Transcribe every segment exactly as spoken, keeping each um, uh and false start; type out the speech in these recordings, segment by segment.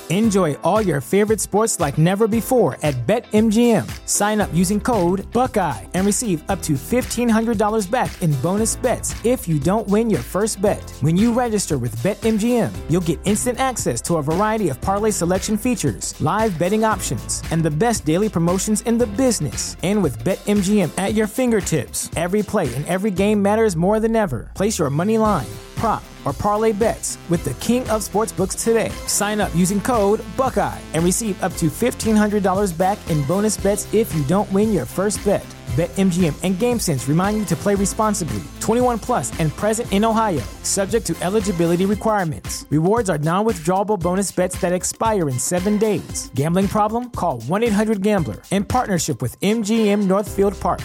Enjoy all your favorite sports like never before at BetMGM. Sign up using code Buckeye and receive up to fifteen hundred dollars back in bonus bets if you don't win your first bet. When you register with BetMGM, you'll get instant access to a variety of parlay selection features, live betting options, and the best daily promotions in the business. And with BetMGM at your fingertips, every play and every game matters more than ever. Place your money line, prop, or parlay bets with the king of sportsbooks today. Sign up using code Buckeye and receive up to fifteen hundred dollars back in bonus bets if you don't win your first bet. BetMGM and GameSense remind you to play responsibly. twenty-one plus and present in Ohio, subject to eligibility requirements. Rewards are non-withdrawable bonus bets that expire in seven days. Gambling problem? Call one eight hundred gambler in partnership with M G M Northfield Park.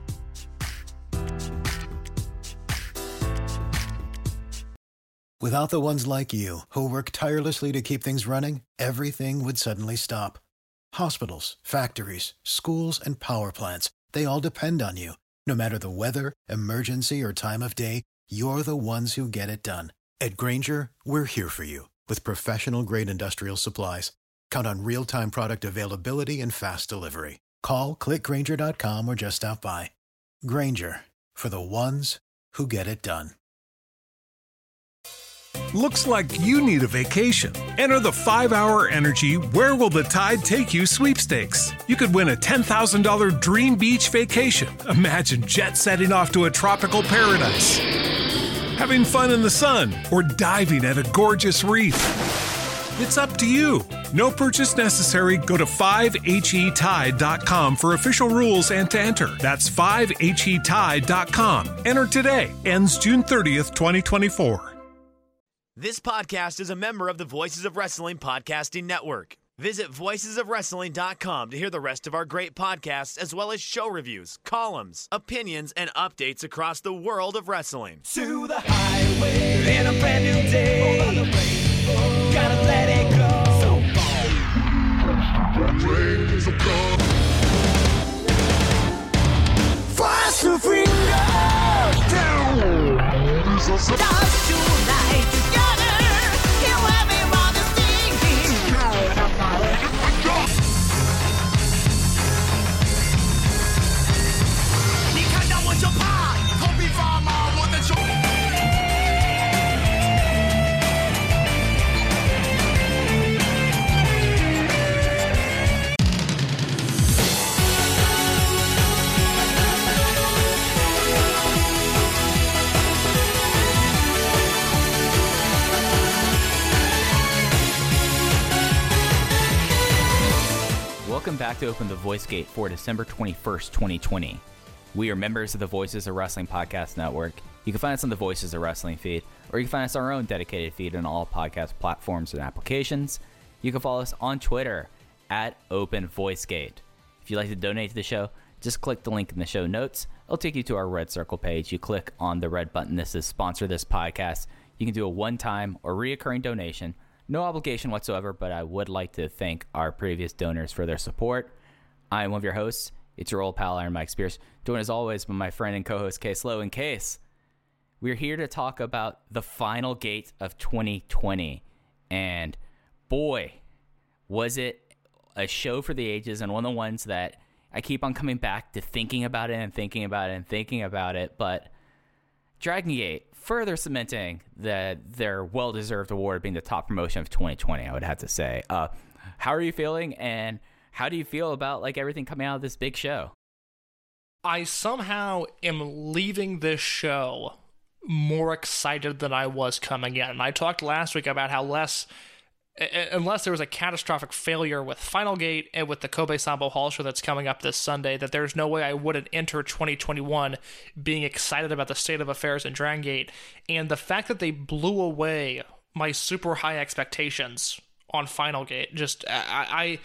Without the ones like you, who work tirelessly to keep things running, everything would suddenly stop. Hospitals, factories, schools, and power plants, they all depend on you. No matter the weather, emergency, or time of day, you're the ones who get it done. At Grainger, we're here for you with professional-grade industrial supplies. Count on real-time product availability and fast delivery. Call, click Grainger dot com, or just stop by. Grainger, for the ones who get it done. Looks like you need a vacation. Enter the five hour Energy Where Will the Tide Take You sweepstakes. You could win a ten thousand dollars dream beach vacation. Imagine jet setting off to a tropical paradise, having fun in the sun, or diving at a gorgeous reef. It's up to you. No purchase necessary. Go to five H E tide dot com for official rules and to enter. That's five H E tide dot com. Enter today. Ends June thirtieth, twenty twenty-four. This podcast is a member of the Voices of Wrestling Podcasting Network. Visit voices of wrestling dot com to hear the rest of our great podcasts, as well as show reviews, columns, opinions, and updates across the world of wrestling. To the highway in a brand new day. Gotta let it go. So Fast to freedom. Dance tonight together. Hear everybody singing. You can't know what your part. Copy from our what the show. Welcome back to Open the Voice Gate for December twenty-first, twenty twenty. We are members of the Voices of Wrestling Podcast Network. You can find us on the Voices of Wrestling feed, or you can find us on our own dedicated feed on all podcast platforms and applications. You can follow us on Twitter at Open Voice Gate. If you'd like to donate to the show, just click the link in the show notes. It'll take you to our red circle page. You click on the red button that says sponsor this podcast. You can do a one-time or reoccurring donation. No obligation whatsoever, but I would like to thank our previous donors for their support. I am one of your hosts. It's your old pal, Iron Mike Spears. Joined as always by my friend and co-host, Case Lowe. And Case, we're here to talk about the final gate of twenty twenty. And boy, was it a show for the ages, and one of the ones that I keep on coming back to thinking about it and thinking about it and thinking about it. But Dragon Gate, further cementing the, their well-deserved award being the top promotion of twenty twenty, I would have to say. Uh, how are you feeling, and how do you feel about like everything coming out of this big show? I somehow am leaving this show more excited than I was coming in. And I talked last week about how less, unless there was a catastrophic failure with Final Gate and with the Kobe Sambo Hall show that's coming up this Sunday, that there's no way I wouldn't enter twenty twenty-one being excited about the state of affairs in Dragon Gate. And the fact that they blew away my super high expectations on Final Gate, just I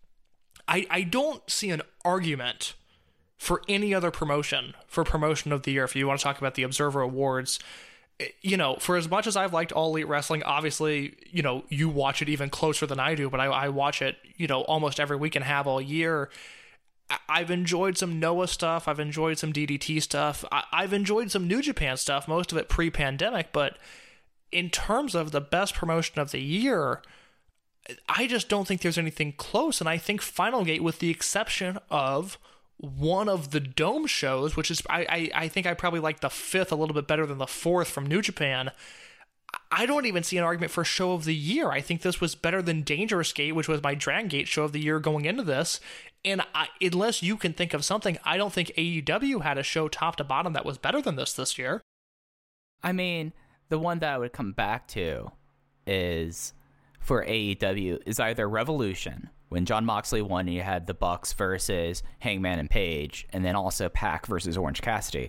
I I, I don't see an argument for any other promotion for promotion of the year. If you want to talk about the Observer Awards, you know, for as much as I've liked All Elite Wrestling, obviously, you know, you watch it even closer than I do, but I, I watch it, you know, almost every week and have all year. I've enjoyed some Noah stuff. I've enjoyed some D D T stuff. I, I've enjoyed some New Japan stuff, most of it pre-pandemic, but in terms of the best promotion of the year, I just don't think there's anything close, and I think Final Gate, with the exception of one of the Dome shows, which is, I, I, I think I probably like the fifth a little bit better than the fourth from New Japan, I don't even see an argument for show of the year. I think this was better than Dangerous Gate, which was my Dragon Gate show of the year going into this, and I, unless you can think of something, I don't think A E W had a show top to bottom that was better than this this year. I mean, the one that I would come back to is, for A E W, is either Revolution, when Jon Moxley won and you had the Bucks versus Hangman and Page, and then also Pac versus Orange Cassidy.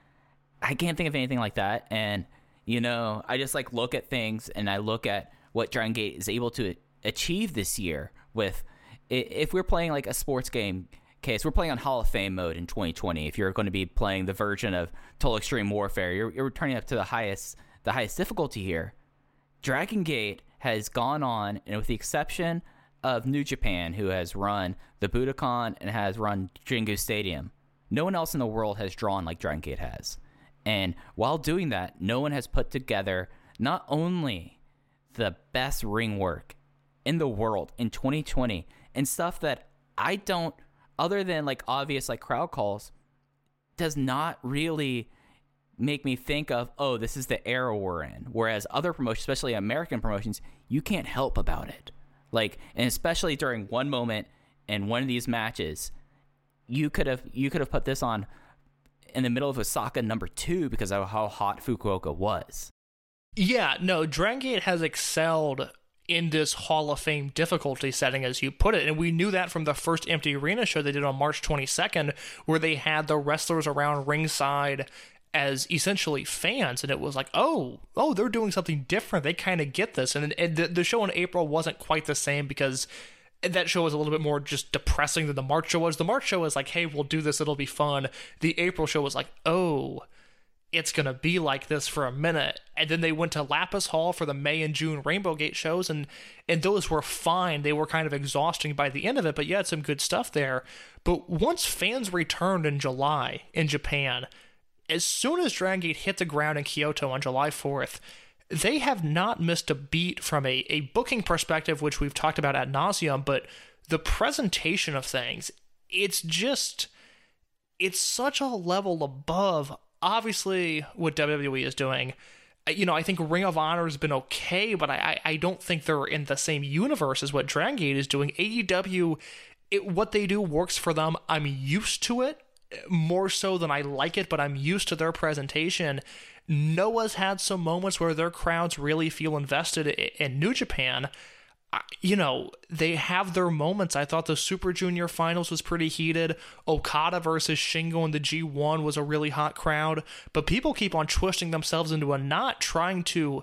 I can't think of anything like that, and, you know, I just, like, look at things, and I look at what Dragon Gate is able to achieve this year with, if we're playing, like, a sports game case, we're playing on Hall of Fame mode in twenty twenty. If you're going to be playing the version of Total Extreme Warfare, you're, you're turning up to the highest, the highest difficulty here. Dragon Gate has gone on, and with the exception of New Japan, who has run the Budokan and has run Jingu Stadium, no one else in the world has drawn like Dragon Gate has. And while doing that, no one has put together not only the best ring work in the world in twenty twenty, and stuff that I don't, other than like obvious like crowd calls, does not really make me think of, oh, this is the era we're in. Whereas other promotions, especially American promotions, you can't help about it. Like, and especially during one moment in one of these matches, you could have you could have put this on in the middle of Osaka number two because of how hot Fukuoka was. Yeah, no, Dragon Gate has excelled in this Hall of Fame difficulty setting, as you put it, and we knew that from the first Empty Arena show they did on March twenty-second, where they had the wrestlers around ringside as essentially fans, and it was like, oh, oh, they're doing something different. They kind of get this, and, and the, the show in April wasn't quite the same because that show was a little bit more just depressing than the March show was. The March show was like, hey, we'll do this, it'll be fun. The April show was like, oh, it's going to be like this for a minute. And then they went to Lapis Hall for the May and June Rainbow Gate shows, and, and those were fine. They were kind of exhausting by the end of it, but you had some good stuff there. But once fans returned in July in Japan, as soon as Dragon Gate hit the ground in Kyoto on July fourth, they have not missed a beat from a, a booking perspective, which we've talked about ad nauseum, but the presentation of things, it's just, it's such a level above, obviously, what W W E is doing. You know, I think Ring of Honor has been okay, but I, I don't think they're in the same universe as what Dragon Gate is doing. A E W, it, what they do works for them. I'm used to it, more so than I like it, but I'm used to their presentation. Noah's had some moments where their crowds really feel invested in New Japan. You know, they have their moments. I thought the Super Junior finals was pretty heated. Okada versus Shingo in the G one was a really hot crowd. But people keep on twisting themselves into a knot trying to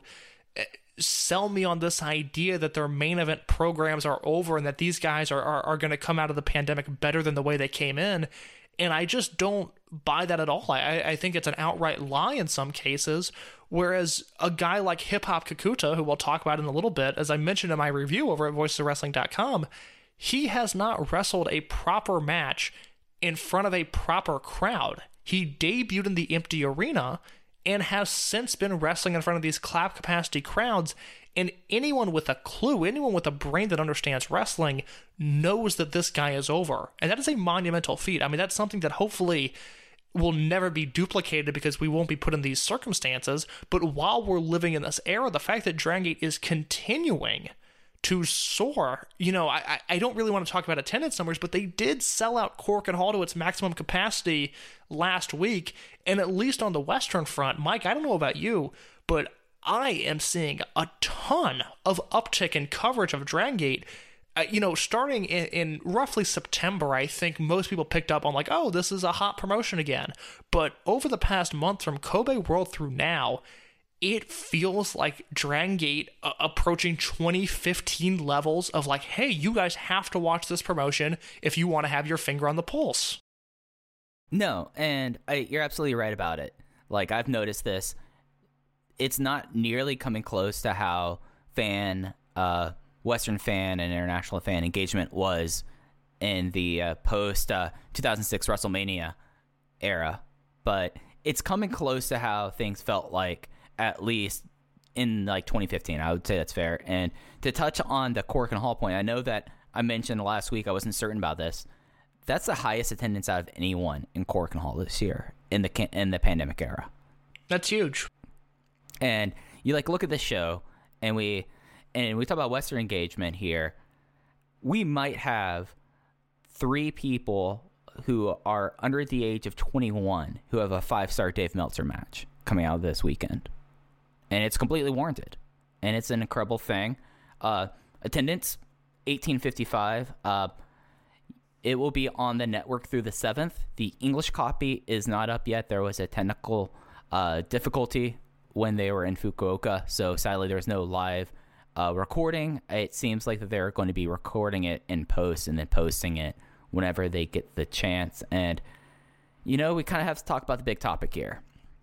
sell me on this idea that their main event programs are over and that these guys are, are, are going to come out of the pandemic better than the way they came in. And I just don't buy that at all. I, I think it's an outright lie in some cases, whereas a guy like Hip Hop Kakuta, who we'll talk about in a little bit, as I mentioned in my review over at voices of wrestling dot com, he has not wrestled a proper match in front of a proper crowd. He debuted in the Empty Arena and has since been wrestling in front of these clap capacity crowds. And anyone with a clue, anyone with a brain that understands wrestling knows that this guy is over. And that is a monumental feat. I mean, that's something that hopefully will never be duplicated because we won't be put in these circumstances. But while we're living in this era, the fact that Dragon Gate is continuing to soar, you know, I, I don't really want to talk about attendance numbers, but they did sell out Korakuen Hall to its maximum capacity last week. And at least on the Western front, Mike, I don't know about you, but I am seeing a ton of uptick in coverage of Dragon Gate. Uh, you know, starting in, in roughly September, I think most people picked up on like, oh, this is a hot promotion again. But over the past month, from Kobe World through now, it feels like Dragon Gate uh, approaching twenty fifteen levels of like, hey, you guys have to watch this promotion if you want to have your finger on the pulse. No, and I, you're absolutely right about it. Like, I've noticed this. It's not nearly coming close to how fan, uh, Western fan and international fan engagement was in the uh, post uh, two thousand six WrestleMania era, but it's coming close to how things felt like at least in like twenty fifteen. I would say that's fair. And to touch on the Korakuen Hall point, I know that I mentioned last week, I wasn't certain about this. That's the highest attendance out of anyone in Korakuen Hall this year in the in the pandemic era. That's huge. And you like look at this show, and we and we talk about Western engagement here. We might have three people who are under the age of twenty-one who have a five-star Dave Meltzer match coming out this weekend. And it's completely warranted. And it's an incredible thing. Uh, attendance, eighteen fifty-five. Uh, it will be on the network through the seventh. The English copy is not up yet. There was a technical uh, difficulty when they were in Fukuoka. So sadly, there's no live uh, recording. It seems like that they're going to be recording it in post and then posting it whenever they get the chance. And, you know, we kind of have to talk about the big topic here.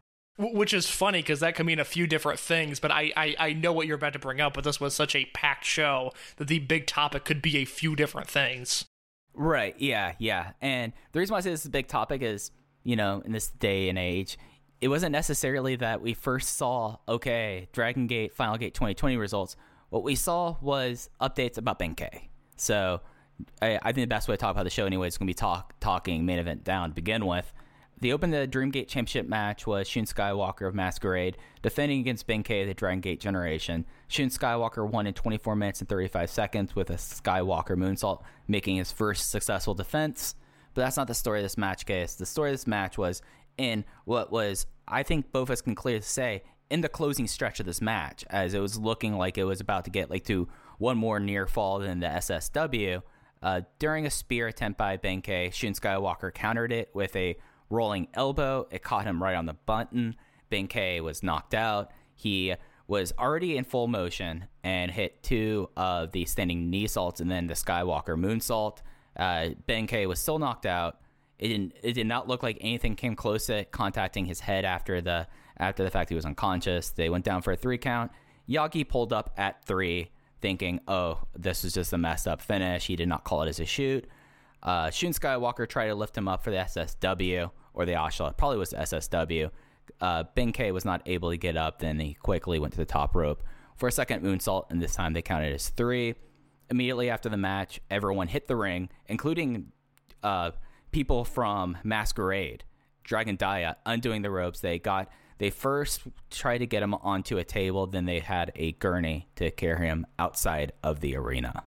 Which is funny because that can mean a few different things, but I, I, I know what you're about to bring up, but this was such a packed show that the big topic could be a few different things. Right, yeah, yeah. And the reason why I say this is a big topic is, you know, in this day and age, it wasn't necessarily that we first saw, okay, Dragon Gate, Final Gate twenty twenty results. What we saw was updates about Benkei. So I, I think the best way to talk about the show anyway is going to be talk, talking main event down to begin with. The open the Dreamgate Championship match was Shun Skywalker of Masquerade defending against Benkei of the Dragon Gate Generation. Shun Skywalker won in twenty-four minutes and thirty-five seconds with a Skywalker moonsault, making his first successful defense. But that's not the story of this match, guys. The story of this match was in what was, I think both of us can clearly say, in the closing stretch of this match, as it was looking like it was about to get like to one more near fall than the S S W. Uh, during a spear attempt by Benkei, Shun Skywalker countered it with a rolling elbow. It caught him right on the button. Benkei was knocked out. He was already in full motion and hit two of the standing knee salts and then the Skywalker moonsault. Uh, Benkei was still knocked out. It didn't. It did not look like anything came close to contacting his head after the after the fact he was unconscious. They went down for a three count. Yagi pulled up at three, thinking, "Oh, this was just a messed up finish." He did not call it as a shoot. Uh, Shun Skywalker tried to lift him up for the S S W. Or the Ashla, probably was the S S W. Uh, Benkei was not able to get up, then he quickly went to the top rope for a second moonsault, and this time they counted as three. Immediately after the match, everyone hit the ring, including uh, people from Masquerade, Dragon Dia, undoing the ropes. They got they first tried to get him onto a table, then they had a gurney to carry him outside of the arena.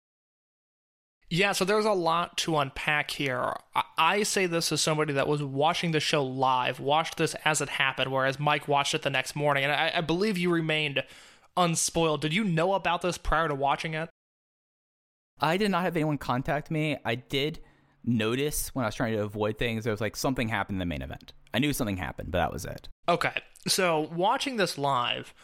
Yeah, so there's a lot to unpack here. I say this as somebody that was watching the show live, watched this as it happened, whereas Mike watched it the next morning, and I, I believe you remained unspoiled. Did you know about this prior to watching it? I did not have anyone contact me. I did notice when I was trying to avoid things, there was like something happened in the main event. I knew something happened, but that was it. Okay, so watching this live,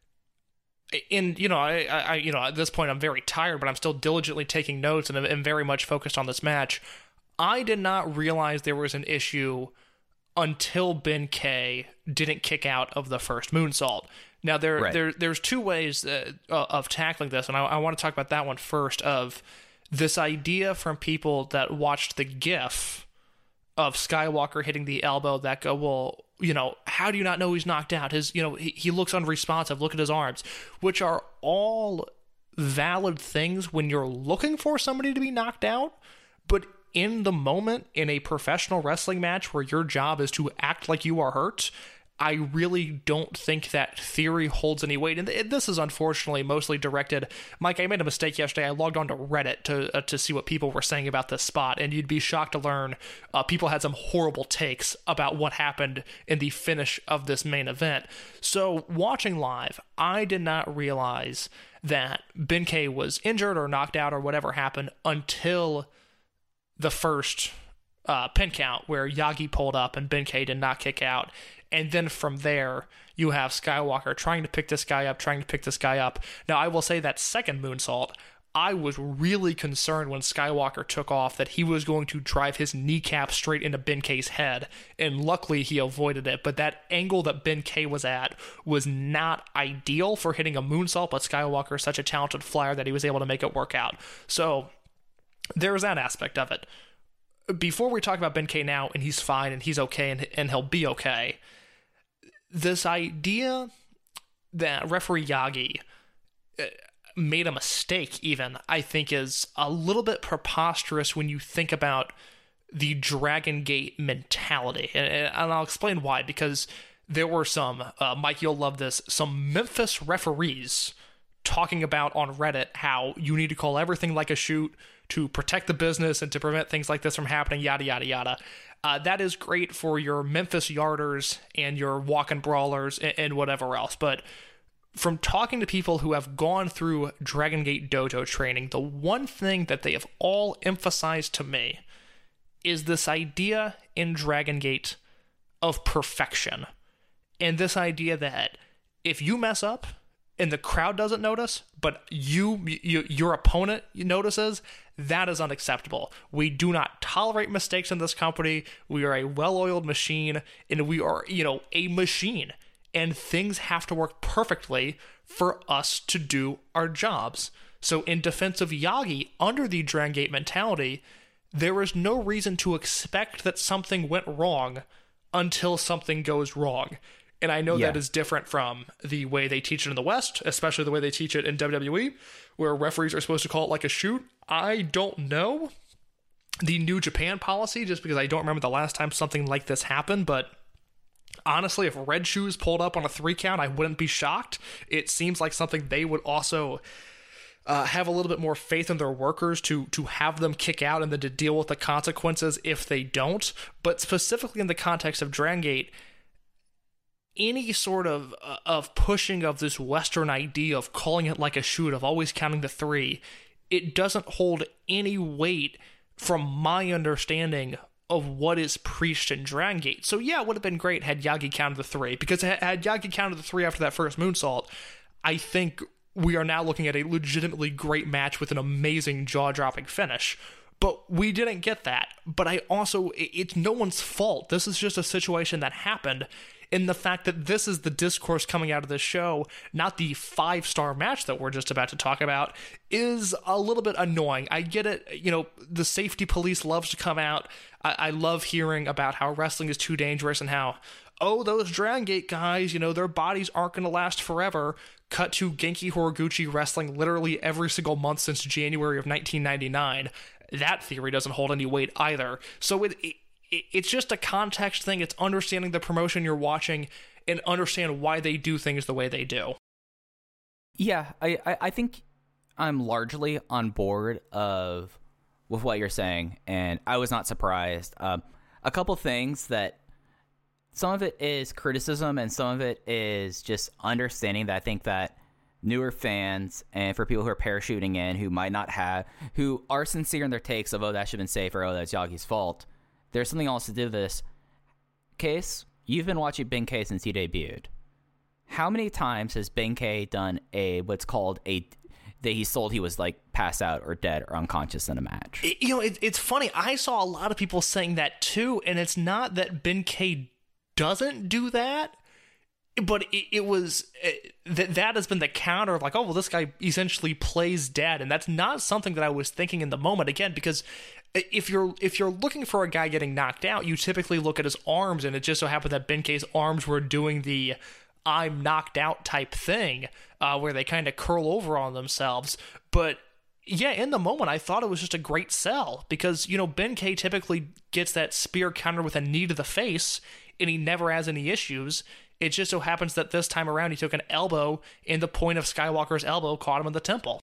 in you know, I, I you know at this point I'm very tired, but I'm still diligently taking notes and am very much focused on this match. I did not realize there was an issue until Benkei didn't kick out of the first moonsault. Now there right. there there's two ways uh, of tackling this, and I, I want to talk about that one first. Of this idea from people that watched the GIF of Skywalker hitting the elbow that go, well, you know, how do you not know he's knocked out? His, you know, he, he looks unresponsive. Look at his arms, which are all valid things when you're looking for somebody to be knocked out. But in the moment, in a professional wrestling match where your job is to act like you are hurt, I really don't think that theory holds any weight. And this is unfortunately mostly directed. Mike, I made a mistake yesterday. I logged on to Reddit to uh, to see what people were saying about this spot, and you'd be shocked to learn uh, people had some horrible takes about what happened in the finish of this main event. So watching live, I did not realize that Benkei was injured or knocked out or whatever happened until the first uh, pin count where Yagi pulled up and Benkei did not kick out. And then from there, you have Skywalker trying to pick this guy up, trying to pick this guy up. Now, I will say that second moonsault, I was really concerned when Skywalker took off that he was going to drive his kneecap straight into Benkei's head. And luckily, he avoided it. But that angle that Benkei was at was not ideal for hitting a moonsault. But Skywalker is such a talented flyer that he was able to make it work out. So there's that aspect of it. Before we talk about Benkei now, and he's fine, and he's okay, and, and he'll be okay, this idea that referee Yagi made a mistake even, I think is a little bit preposterous when you think about the Dragon Gate mentality. And, and I'll explain why, because there were some, uh, Mike, you'll love this, some Memphis referees talking about on Reddit how you need to call everything like a shoot to protect the business and to prevent things like this from happening, yada, yada, yada. Uh, that is great for your Memphis yarders and your walk-in brawlers and, and whatever else. But from talking to people who have gone through Dragon Gate Dojo training, the one thing that they have all emphasized to me is this idea in Dragon Gate of perfection. And this idea that if you mess up and the crowd doesn't notice, but you, you your opponent notices, that is unacceptable. We do not tolerate mistakes in this company. We are a well-oiled machine, and we are, you know, a machine. And things have to work perfectly for us to do our jobs. So in defense of Yagi, under the Dragon Gate mentality, there is no reason to expect that something went wrong until something goes wrong. And I know yeah. that is different from the way they teach it in the West, especially the way they teach it in W W E, where referees are supposed to call it like a shoot. I don't know the New Japan policy, just because I don't remember the last time something like this happened, but honestly, if Red Shoes pulled up on a three count, I wouldn't be shocked. It seems like something they would also uh, have a little bit more faith in their workers to to have them kick out and then to deal with the consequences if they don't. But specifically in the context of Dragon Gate, any sort of uh, of pushing of this Western idea of calling it like a shoot, of always counting the three, it doesn't hold any weight from my understanding of what is preached in Dragon Gate. So yeah, it would have been great had Yagi counted the three, because had Yagi counted the three after that first moonsault, I think we are now looking at a legitimately great match with an amazing jaw-dropping finish. But we didn't get that. But I also, it's no one's fault. This is just a situation that happened. And the fact that this is the discourse coming out of this show, not the five-star match that we're just about to talk about, is a little bit annoying. I get it. You know, the safety police loves to come out. I, I love hearing about how wrestling is too dangerous and how, oh, those Dragon Gate guys, you know, their bodies aren't going to last forever. Cut to Genki Horiguchi wrestling literally every single month since January of nineteen ninety-nine. That theory doesn't hold any weight either. So it, it it's just a context thing. It's understanding the promotion you're watching and understand why they do things the way they do. Yeah, I, I, I think I'm largely on board of with what you're saying, and I was not surprised. Um, a couple things that some of it is criticism and some of it is just understanding that I think that newer fans and for people who are parachuting in who might not have, who are sincere in their takes of, oh, that should have been safe, or oh, that's Yagi's fault. There's something else to do with this. Case, you've been watching Ben-K since he debuted. How many times has Ben-K done a what's called a that he's told he was like passed out or dead or unconscious in a match? It, you know, it, it's funny. I saw a lot of people saying that too, and it's not that Ben-K doesn't do that, but it, it was it, that that has been the counter of like, oh, well, this guy essentially plays dead, and that's not something that I was thinking in the moment. Again, because if you're if you're looking for a guy getting knocked out, you typically look at his arms, and it just so happened that Ben-K's arms were doing the I'm knocked out type thing, uh, where they kind of curl over on themselves. But yeah, in the moment, I thought it was just a great sell, because, you know, Ben-K typically gets that spear counter with a knee to the face, and he never has any issues. It just so happens that this time around he took an elbow, and the point of Skywalker's elbow caught him in the temple.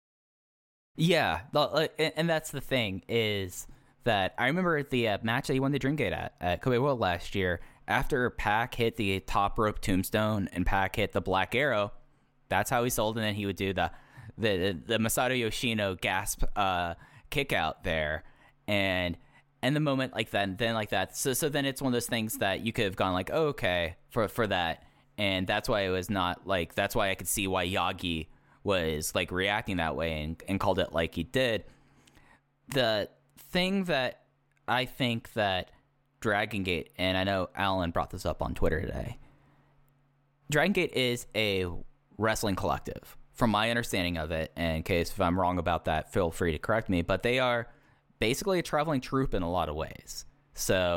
Yeah, and that's the thing, is that I remember the uh, match that he won the Dream Gate at, at Kobe World last year, after Pac hit the top rope tombstone and Pac hit the Black Arrow, that's how he sold, and then he would do the the, the Masato Yoshino gasp uh, kick out there, and and the moment like that, and then like that. So so then it's one of those things that you could have gone like, oh, okay, for for that, and that's why it was not like, that's why I could see why Yagi was like reacting that way and, and called it like he did. The thing that I think that Dragon Gate, and I know Alan brought this up on Twitter today, Dragon Gate is a wrestling collective, from my understanding of it, and in case if I'm wrong about that, feel free to correct me, but they are basically a traveling troupe in a lot of ways. So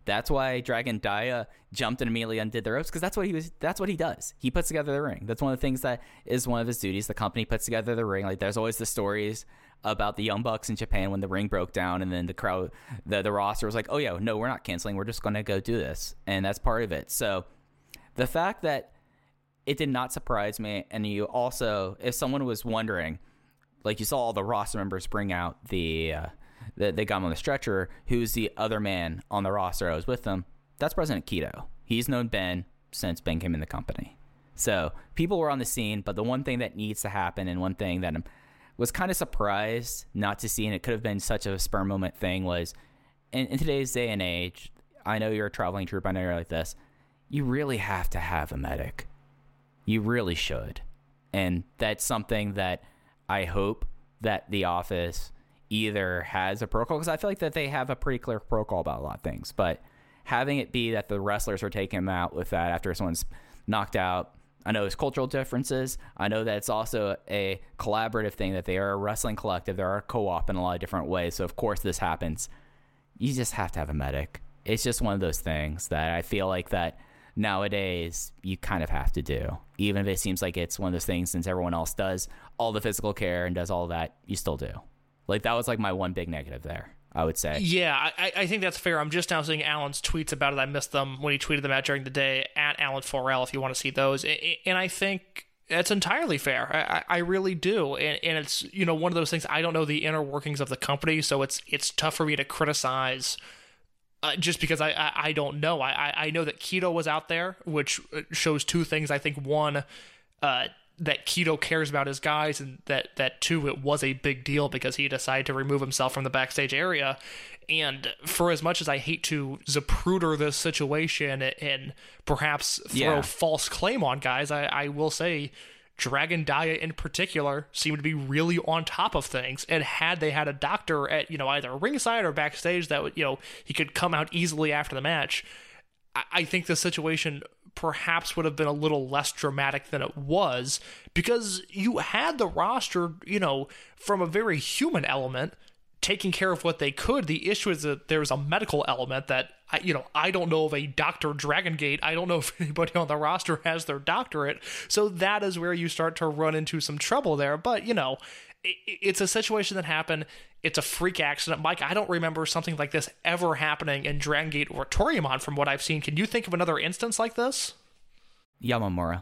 That's why Dragon Dia jumped and immediately undid the ropes, because that's what he was. That's what he does. He puts together the ring. That's one of the things that is one of his duties. The company puts together the ring. Like there's always the stories about the Young Bucks in Japan when the ring broke down, and then the crowd, the the roster was like, "Oh yeah, no, we're not canceling. We're just going to go do this," and that's part of it. So the fact that it did not surprise me, and you also, if someone was wondering, like you saw all the roster members bring out the. Uh, They, they got him on the stretcher. Who's the other man on the roster I was with them? That's President Keto. He's known Ben since Ben came in the company. So people were on the scene, but the one thing that needs to happen, and one thing that I was kind of surprised not to see, and it could have been such a spur moment thing, was in, in today's day and age, I know you're a traveling troupe, I know you're like this, you really have to have a medic. You really should. And that's something that I hope that the office either has a protocol, because I feel like that they have a pretty clear protocol about a lot of things, but having it be that the wrestlers are taking them out with that after someone's knocked out, I know there's cultural differences. I know that it's also a collaborative thing, that they are a wrestling collective. They are a co-op in a lot of different ways. So of course this happens. You just have to have a medic. It's just one of those things that I feel like that nowadays you kind of have to do, even if it seems like it's one of those things, since everyone else does all the physical care and does all that, you still do. Like, that was, like, my one big negative there, I would say. Yeah, I, I think that's fair. I'm just now seeing Alan's tweets about it. I missed them when he tweeted them out during the day, at Alan Forel, if you want to see those. And I think that's entirely fair. I, I really do. And, and it's, you know, one of those things, I don't know the inner workings of the company, so it's it's tough for me to criticize uh, just because I, I, I don't know. I, I know that Keto was out there, which shows two things. I think, one, uh, that Keto cares about his guys, and that, that two, it was a big deal because he decided to remove himself from the backstage area. And for as much as I hate to Zapruder this situation and perhaps throw yeah. false claim on guys, I, I will say Dragon Dia in particular seemed to be really on top of things. And had they had a doctor at, you know, either ringside or backstage that would, you know, he could come out easily after the match, I, I think the situation perhaps would have been a little less dramatic than it was, because you had the roster, you know, from a very human element, taking care of what they could. The issue is that there's a medical element that, I, you know, I don't know of a Doctor Dragongate. I don't know if anybody on the roster has their doctorate. So that is where you start to run into some trouble there. But, you know, it, it's a situation that happened. It's a freak accident. Mike, I don't remember something like this ever happening in Dragon Gate or Toryumon from what I've seen. Can you think of another instance like this? Yamamura.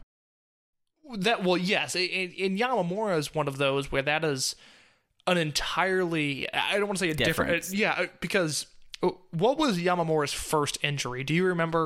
That, well, yes. In, in Yamamura is one of those where that is an entirely, I don't want to say a different, different yeah, because what was Yamamura's first injury? Do you remember?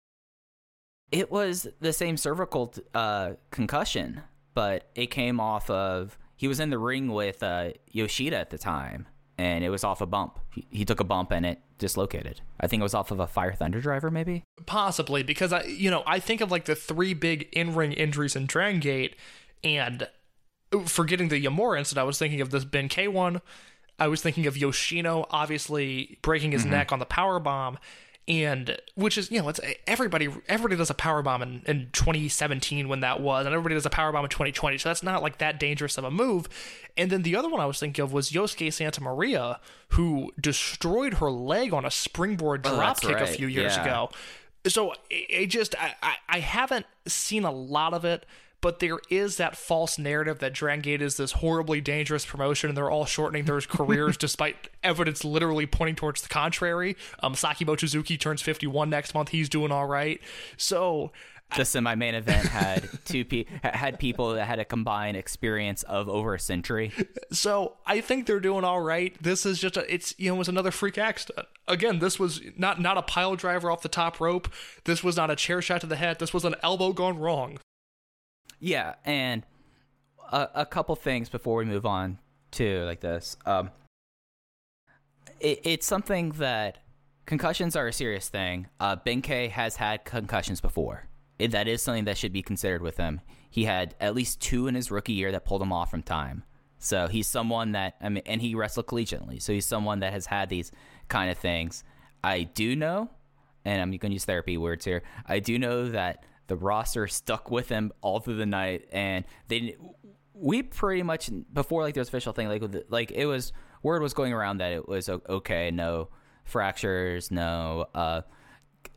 It was the same cervical uh, concussion, but it came off of, he was in the ring with uh, Yoshida at the time, and it was off a bump. He, he took a bump and it dislocated. I think it was off of a Fire Thunder driver, maybe? Possibly, because, I, you know, I think of like the three big in-ring injuries in Dragon Gate, and forgetting the Yamura incident, I was thinking of this Ben K one. I was thinking of Yoshino, obviously breaking his mm-hmm. neck on the powerbomb, and which is, you know, it's everybody everybody does a powerbomb in, in twenty seventeen when that was, and everybody does a powerbomb in twenty twenty, so that's not like that dangerous of a move. And then the other one I was thinking of was Yosuke Santa Maria, who destroyed her leg on a springboard drop oh, kick right. a few years yeah. ago. So it, it just, I, I, I haven't seen a lot of it, but there is that false narrative that Dragon Gate is this horribly dangerous promotion and they're all shortening their careers despite evidence literally pointing towards the contrary. Um, Saki Mochizuki turns fifty-one next month. He's doing all right. So the semi-main event had two pe- had people that had a combined experience of over a century. So I think they're doing all right. This is just a, it's, you know, it was another freak accident. Again, this was not, not a pile driver off the top rope. This was not a chair shot to the head. This was an elbow gone wrong. Yeah, and a, a couple things before we move on to like this. Um, it, it's something that concussions are a serious thing. Uh, Benkei has had concussions before. It, that is something that should be considered with him. He had at least two in his rookie year that pulled him off from time. So he's someone that, I mean, and he wrestled collegiately. So he's someone that has had these kind of things. I do know, and I'm going to use therapy words here. I do know that the roster stuck with him all through the night, and they, we pretty much before like the official thing, like with the, like it was word was going around that it was okay, no fractures, no uh,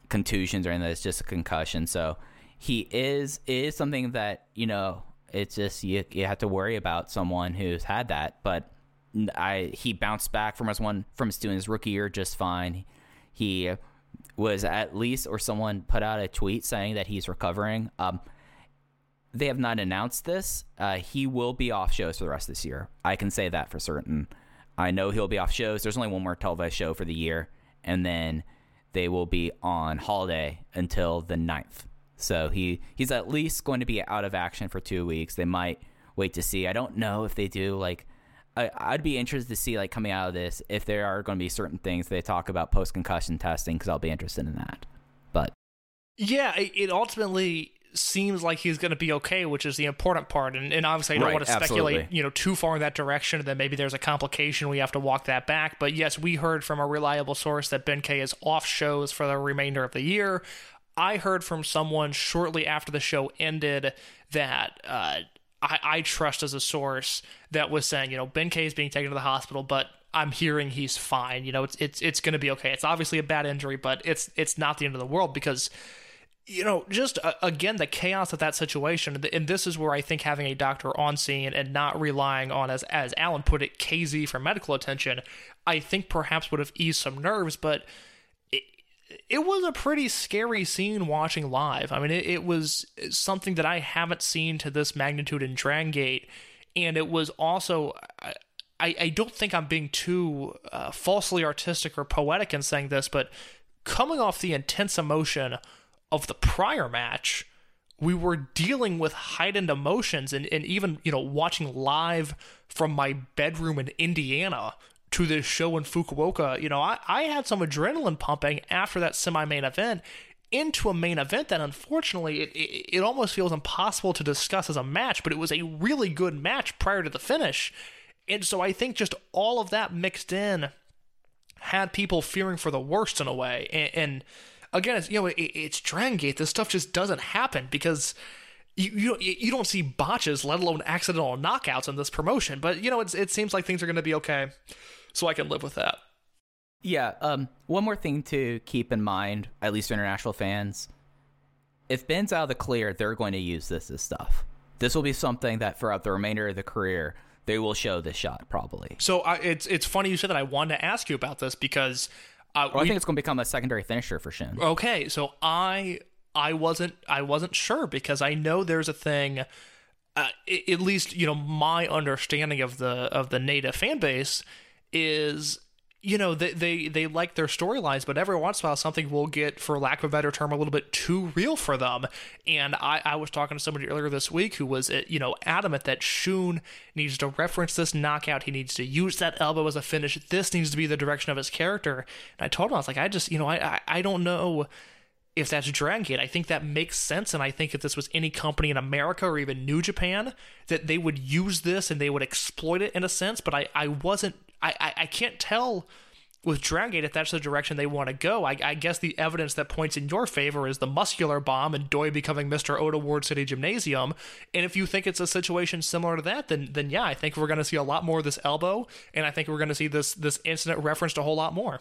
contusions or anything. It's just a concussion. So he is it is something that, you know, it's just you, you have to worry about someone who's had that. But I he bounced back from his one from his doing his rookie year just fine. He was at least, or someone put out a tweet saying that he's recovering. Um, they have not announced this. Uh, he will be off shows for the rest of this year. I can say that for certain. I know he'll be off shows. There's only one more televised show for the year, and then they will be on holiday until the ninth. So he, he's at least going to be out of action for two weeks. They might wait to see. I don't know if they do, like, I, I'd be interested to see, like, coming out of this, if there are going to be certain things they talk about post-concussion testing, because I'll be interested in that. But yeah, it ultimately seems like he's going to be okay, which is the important part. And, and obviously, I don't right, want to speculate, absolutely. you know, too far in that direction, and then maybe there's a complication. We have to walk that back. But yes, we heard from a reliable source that Ben K is off shows for the remainder of the year. I heard from someone shortly after the show ended that uh, I, I trust as a source that was saying, you know, Ben K is being taken to the hospital, but I'm hearing he's fine. You know, it's it's it's going to be okay. It's obviously a bad injury, but it's it's not the end of the world because, you know, just uh, again, the chaos of that situation. And this is where I think having a doctor on scene and not relying on, as as Alan put it, K Z for medical attention, I think perhaps would have eased some nerves, but it, it was a pretty scary scene watching live. I mean, it, it was something that I haven't seen to this magnitude in Dragon Gate, and it was also, I, I don't think I'm being too uh, falsely artistic or poetic in saying this, but coming off the intense emotion of the prior match, we were dealing with heightened emotions, and, and even, you know, watching live from my bedroom in Indiana to this show in Fukuoka, you know, I, I had some adrenaline pumping after that semi-main event into a main event that unfortunately it, it, it almost feels impossible to discuss as a match, but it was a really good match prior to the finish. And so I think just all of that mixed in had people fearing for the worst in a way. And, and again, it's, you know, it, it's Dragon Gate. This stuff just doesn't happen because you you don't, you don't see botches, let alone accidental knockouts in this promotion. But, you know, it's, it seems like things are going to be okay, so I can live with that. yeah, um, one more thing to keep in mind, at least for international fans. If Ben's out of the clear, they're going to use this as stuff. This will be something that throughout the remainder of the career, they will show this shot probably. So uh, it's it's funny you said that. I wanted to ask you about this because uh, well, I we, think it's going to become a secondary finisher for Shin. Okay, so I I wasn't I wasn't sure because I know there's a thing. Uh, at least, you know, my understanding of the of the native fan base is, you know, they they, they like their storylines, but every once in a while something will get, for lack of a better term, a little bit too real for them. And I, I was talking to somebody earlier this week who was, you know, adamant that Shun needs to reference this knockout. He needs to use that elbow as a finish. This needs to be the direction of his character. And I told him, I was like, I just, you know, I I, I don't know if that's Dragon Gate. I think that makes sense, and I think if this was any company in America or even New Japan, that they would use this and they would exploit it in a sense, but I, I wasn't, I, I, I can't tell with Dragon Gate if that's the direction they want to go. I, I guess the evidence that points in your favor is the muscular bomb and Doi becoming Mister Oda Ward City Gymnasium, and if you think it's a situation similar to that, then then yeah, I think we're going to see a lot more of this elbow, and I think we're going to see this this incident referenced a whole lot more.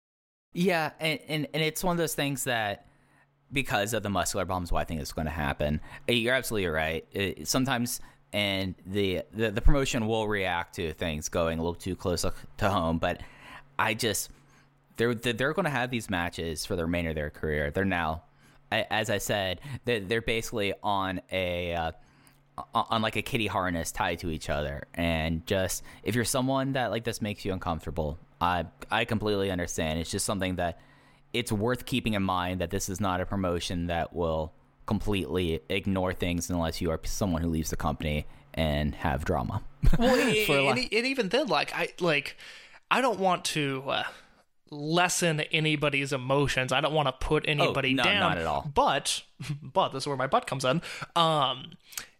Yeah, and, and, and it's one of those things that, because of the muscular bombs, why I think it's going to happen. You're absolutely right. It, sometimes, and the, the the promotion will react to things going a little too close to home. But I just, they're they're going to have these matches for the remainder of their career. They're now, as I said, they're, they're basically on a uh, on like a kitty harness tied to each other. And just, if you're someone that like this makes you uncomfortable, I I completely understand. It's just something that it's worth keeping in mind, that this is not a promotion that will completely ignore things unless you are someone who leaves the company and have drama. Well, and, and, and even then, like I like, I don't want to uh, lessen anybody's emotions. I don't want to put anybody oh, no, down. Not at all. But, but this is where my butt comes in. Um,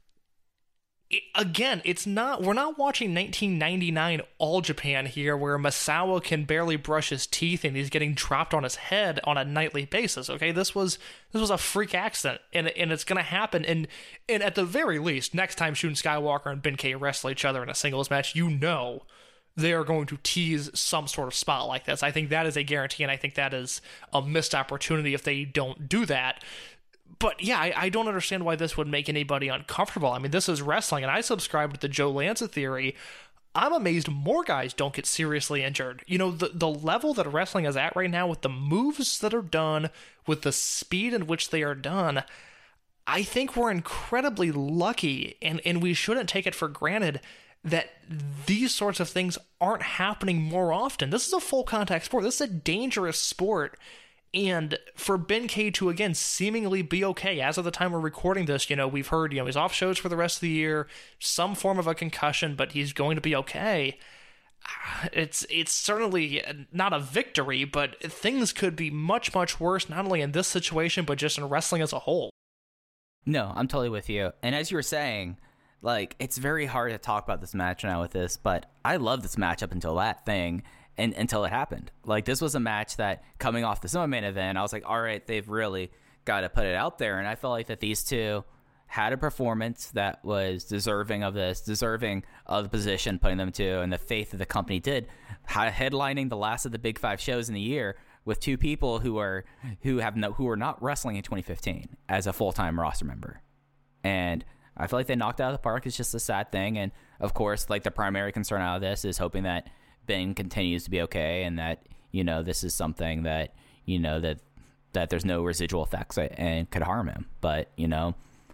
it, again, it's not. We're not watching nineteen ninety-nine All Japan here, where Misawa can barely brush his teeth and he's getting dropped on his head on a nightly basis. Okay, this was this was a freak accident, and and it's gonna happen. And and at the very least, next time Shun Skywalker and Ben K wrestle each other in a singles match, you know they are going to tease some sort of spot like this. I think that is a guarantee, and I think that is a missed opportunity if they don't do that. But yeah, I, I don't understand why this would make anybody uncomfortable. I mean, this is wrestling, and I subscribe to the Joe Lanza theory. I'm amazed more guys don't get seriously injured. You know, the, the level that wrestling is at right now with the moves that are done, with the speed in which they are done, I think we're incredibly lucky, and, and we shouldn't take it for granted that these sorts of things aren't happening more often. This is a full contact sport. This is a dangerous sport. And for Ben K to, again, seemingly be okay, as of the time we're recording this, you know, we've heard, you know, he's off shows for the rest of the year, some form of a concussion, but he's going to be okay. It's it's certainly not a victory, but things could be much, much worse, not only in this situation, but just in wrestling as a whole. No, I'm totally with you. And as you were saying, like, it's very hard to talk about this match now with this, but I love this match up until that thing. And, until it happened. Like, this was a match that, coming off the summer main event, I was like, all right, they've really got to put it out there. And I felt like that these two had a performance that was deserving of this, deserving of the position putting them to, and the faith that the company did, headlining the last of the big five shows in the year with two people who are who have no who are not wrestling in twenty fifteen as a full-time roster member. And I feel like they knocked it out of the park. It's just a sad thing. And of course, like, the primary concern out of this is hoping that Ben continues to be okay, and that, you know, this is something that, you know, that that there's no residual effects and could harm him. But, you know,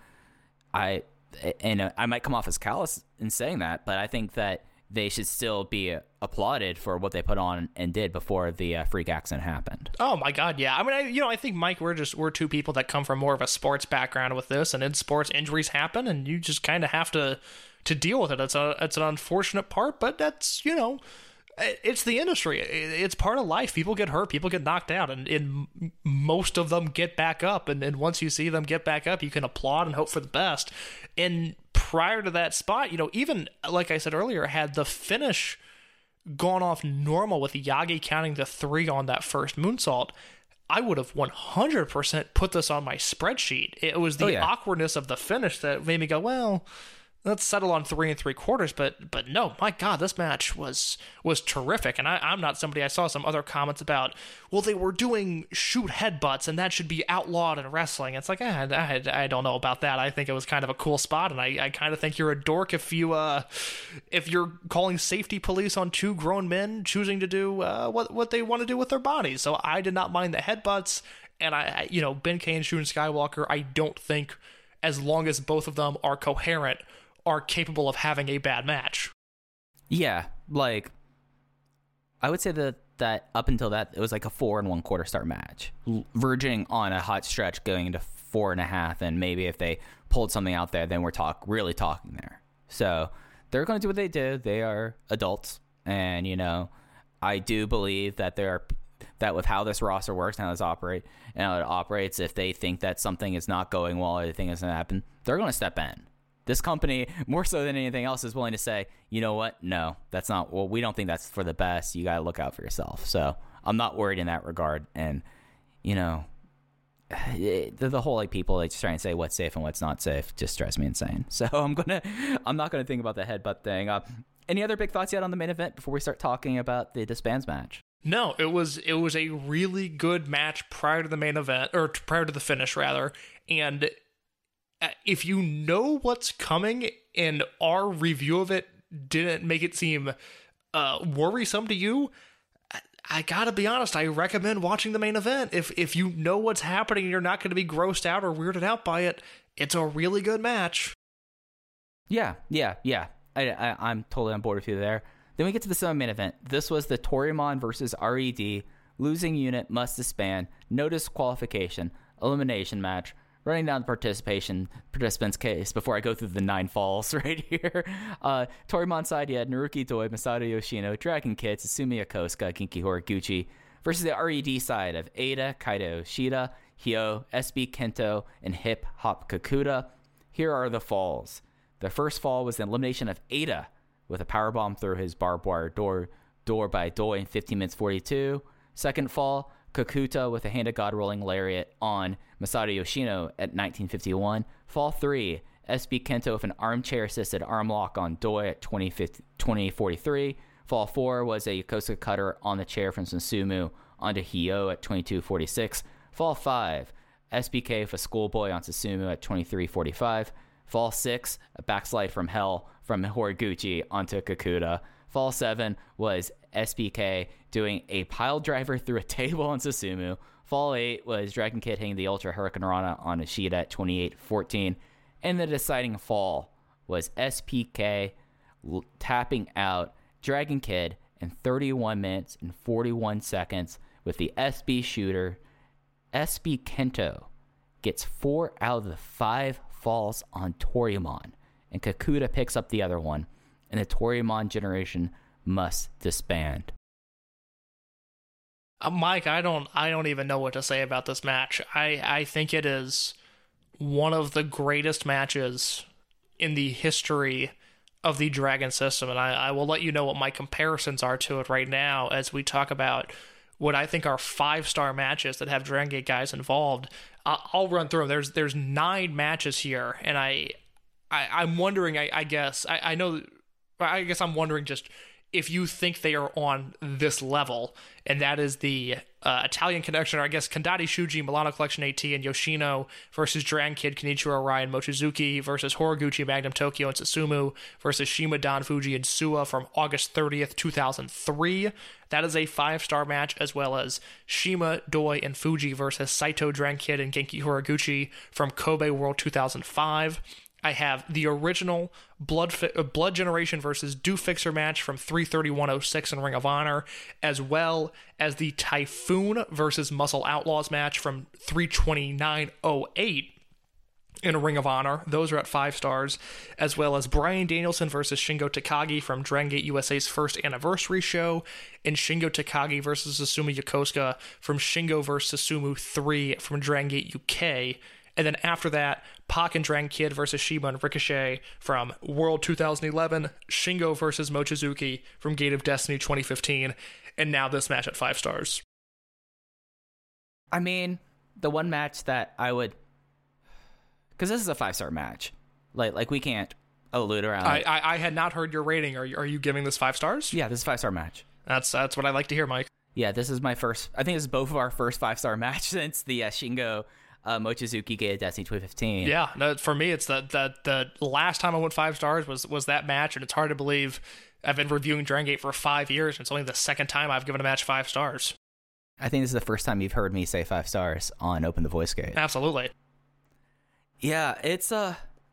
I and I might come off as callous in saying that, but I think that they should still be applauded for what they put on and did before the uh, freak accident happened. Oh my God, yeah. I mean, I, you know, I think, Mike, we're just we're two people that come from more of a sports background with this, and in sports, injuries happen, and you just kind of have to to deal with it. It's a it's an unfortunate part, but that's, you know. It's the industry. It's part of life. People get hurt. People get knocked out, and, and most of them get back up. And, and once you see them get back up, you can applaud and hope for the best. And prior to that spot, you know, even like I said earlier, had the finish gone off normal with Yagi counting the three on that first moonsault, I would have one hundred percent put this on my spreadsheet. It was the oh, yeah. awkwardness of the finish that made me go, well, let's settle on three and three quarters, but but no, my God, this match was was terrific. And I, I'm not somebody, I saw some other comments about, well, they were doing shoot headbutts, and that should be outlawed in wrestling. It's like, eh, I, I don't know about that. I think it was kind of a cool spot, and I, I kind of think you're a dork if you uh if you're calling safety police on two grown men choosing to do uh, what what they want to do with their bodies. So I did not mind the headbutts, and I, I you know Ben K and Shun Skywalker, I don't think, as long as both of them are coherent, are capable of having a bad match. Yeah, like, I would say that, that up until that, it was like a four and one quarter star match, verging on a hot stretch going into four and a half, and maybe if they pulled something out there, then we're talk really talking there. So they're going to do what they do. They are adults, and, you know, I do believe that there are that with how this roster works and how this operate and how it operates, if they think that something is not going well or the thing is going to happen, they're going to step in. This company, more so than anything else, is willing to say, you know what? No, that's not, well, we don't think that's for the best. You got to look out for yourself. So I'm not worried in that regard. And, you know, it, the, the whole, like, people like just trying to say what's safe and what's not safe just drives me insane. So I'm going to, I'm not going to think about the headbutt thing. Uh, any other big thoughts yet on the main event before we start talking about the disbands match? No, it was, it was a really good match prior to the main event, or prior to the finish, rather. And if you know what's coming and our review of it didn't make it seem uh, worrisome to you, I, I gotta be honest, I recommend watching the main event. If if you know what's happening and you're not going to be grossed out or weirded out by it, it's a really good match. Yeah, yeah, yeah. I, I, I'm totally on board with you there. Then we get to the summer main event. This was the Toryumon versus R E D. Losing unit must disband. No disqualification. Elimination match. Running down the participation participants' case before I go through the nine falls right here. Uh, Toryumon side, you had Naruki Doi, Masato Yoshino, Dragon Kid, Susumu Yokosuka, Genki Horiguchi, versus the R E D side of Eita, Kaito Shida, Hyo, S B Kento, and Hip Hop Kakuta. Here are the falls. The first fall was the elimination of Eita with a powerbomb through his barbed wire door, door by Doi in fifteen minutes forty-two. Second fall, Kakuta with a Hand of God rolling lariat on Masato Yoshino at nineteen fifty-one. Fall three, S B Kento with an armchair assisted arm lock on Doi at twenty forty-three. Fall four was a Yokosuka cutter on the chair from Susumu onto Hyo at twenty-two forty-six. Fall five, S B K for Schoolboy on Susumu at twenty-three forty-five. Fall six, a backslide from hell from Horiguchi onto Kakuta. Fall seven was S B K doing a pile driver through a table on Susumu. Fall eight was Dragon Kid hitting the Ultra Hurricane Rana on Ishida at twenty-eight fourteen. And the deciding fall was S P K l- tapping out Dragon Kid in thirty-one minutes and forty-one seconds with the S B shooter. S B Kento gets four out of the five falls on Toryumon, and Kakuta picks up the other one, and the Toryumon generation must disband. Uh, Mike, I don't I don't even know what to say about this match. I, I think it is one of the greatest matches in the history of the Dragon system, and I, I will let you know what my comparisons are to it right now as we talk about what I think are five-star matches that have Dragon Gate guys involved. I'll, I'll run through them. There's there's nine matches here, and I, I I'm wondering. I, I guess I, I know. I guess I'm wondering just if you think they are on this level, and that is the uh, Italian Connection, or I guess Kandari Shuji, Milano Collection AT, and Yoshino versus Dragon Kid, Kenichiro Ryan, Mochizuki versus Horiguchi, Magnum Tokyo, and Susumu versus Shima, Don Fuji, and Suwa from August thirtieth, two thousand three. That is a five-star match, as well as Shima, Doi, and Fuji versus Saito, Dragon Kid, and Genki Horiguchi from Kobe World two thousand five. I have the original Blood Fi- uh, Blood Generation versus Do Fixer match from three thirty-one oh six in Ring of Honor, as well as the Typhoon versus Muscle Outlaws match from three twenty-nine oh eight in Ring of Honor. Those are at five stars, as well as Bryan Danielson versus Shingo Takagi from Dragon Gate U S A's first anniversary show, and Shingo Takagi versus Susumu Yokosuka from Shingo versus Susumu three from Dragon Gate U K. And then after that, Pac and Dragon Kid versus Shima and Ricochet from World two thousand eleven, Shingo versus Mochizuki from Gate of Destiny twenty fifteen, and now this match at five stars. I mean, the one match that I would... Because this is a five-star match. Like, like we can't elude around I, it. I, I had not heard your rating. Are you, are you giving this five stars? Yeah, this is a five-star match. That's that's what I like to hear, Mike. Yeah, this is my first... I think this is both of our first five-star match since the uh, Shingo... Uh, Mochizuki Gate of Destiny twenty fifteen. Yeah, no, for me, it's the, the the last time I went five stars was was that match, and it's hard to believe I've been reviewing Dragon Gate for five years, and it's only the second time I've given a match five stars. I think this is the first time you've heard me say five stars on Open the Voice Gate. Absolutely. Yeah, it's uh,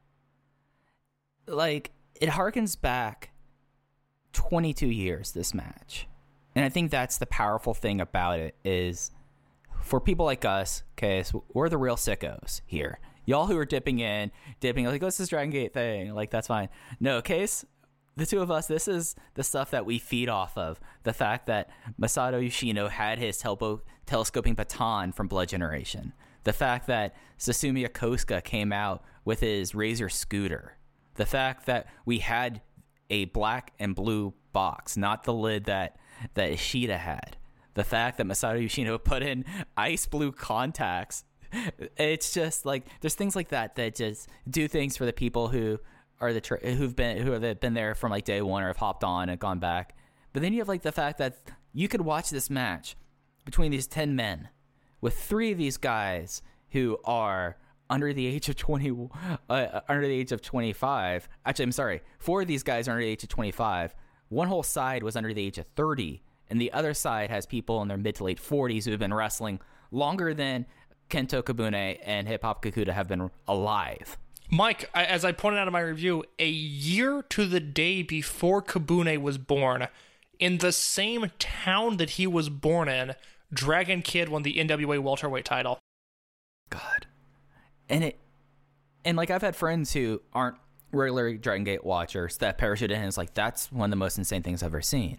like, it harkens back twenty-two years, this match. And I think that's the powerful thing about it is... For people like us, okay, so we're the real sickos here. Y'all who are dipping in, dipping, like, what's this Dragon Gate thing? Like, that's fine. No, Case, the two of us, this is the stuff that we feed off of. The fact that Masato Yoshino had his telpo- telescoping baton from Blood Generation. The fact that Susumu Yokosuka came out with his Razor scooter. The fact that we had a black and blue box, not the lid that, that Ishida had. The fact that Masato Yoshino put in ice blue contacts. It's just like, there's things like that that just do things for the people who are the tra- who've been who have been there from like day one or have hopped on and gone back. But then you have like the fact that you could watch this match between these ten men with three of these guys who are under the age of twenty, uh, under the age of twenty-five. Actually, I'm sorry, four of these guys are under the age of twenty-five. One whole side was under the age of thirty. And the other side has people in their mid to late forties who have been wrestling longer than Kento Kabune and Hip Hop Kakuta have been alive. Mike, as I pointed out in my review, a year to the day before Kabune was born, in the same town that he was born in, Dragon Kid won the N W A welterweight title. God. And it, and like I've had friends who aren't regular Dragon Gate watchers that parachute in and it's like, that's one of the most insane things I've ever seen.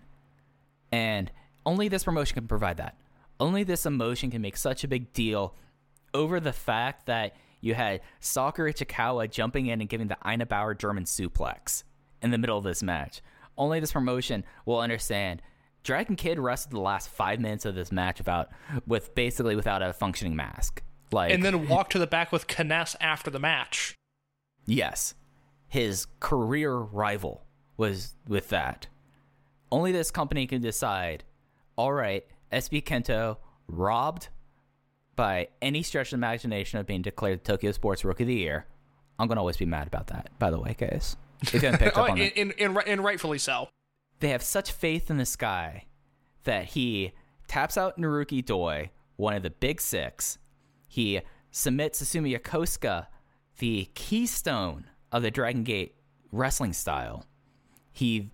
And only this promotion can provide that. Only this emotion can make such a big deal over the fact that you had Sakura Ichikawa jumping in and giving the Ina Bauer German suplex in the middle of this match. Only this promotion will understand. Dragon Kid wrestled the last five minutes of this match without, with basically without a functioning mask. Like, and then walked to the back with Kness after the match. Yes. His career rival was with that. only this company can decide, all right, S B Kento robbed by any stretch of imagination of being declared Tokyo Sports Rookie of the Year. I'm going to always be mad about that, by the way, guys. If you haven't picked up oh, on and, it. and, and, and rightfully so. They have such faith in this guy that he taps out Naruki Doi, one of the big six. He submits Susumu Yokosuka, the keystone of the Dragon Gate wrestling style. He...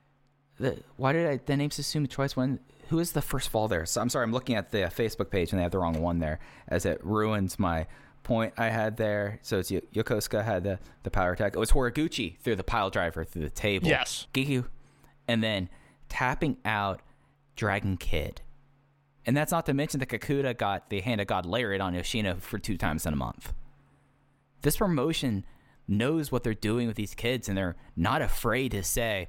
The, why did I the name Susumu twice? When who is the first fall there? So I'm sorry, I'm looking at the Facebook page and they have the wrong one there, as it ruins my point I had there. So it's y- Yokosuka had the, the power attack. It was Horiguchi through the pile driver through the table. Yes. Gigu. And then tapping out Dragon Kid. And that's not to mention that Kakuta got the Hand of God Lariat on Yoshino for two times in a month. This promotion knows what they're doing with these kids, and they're not afraid to say,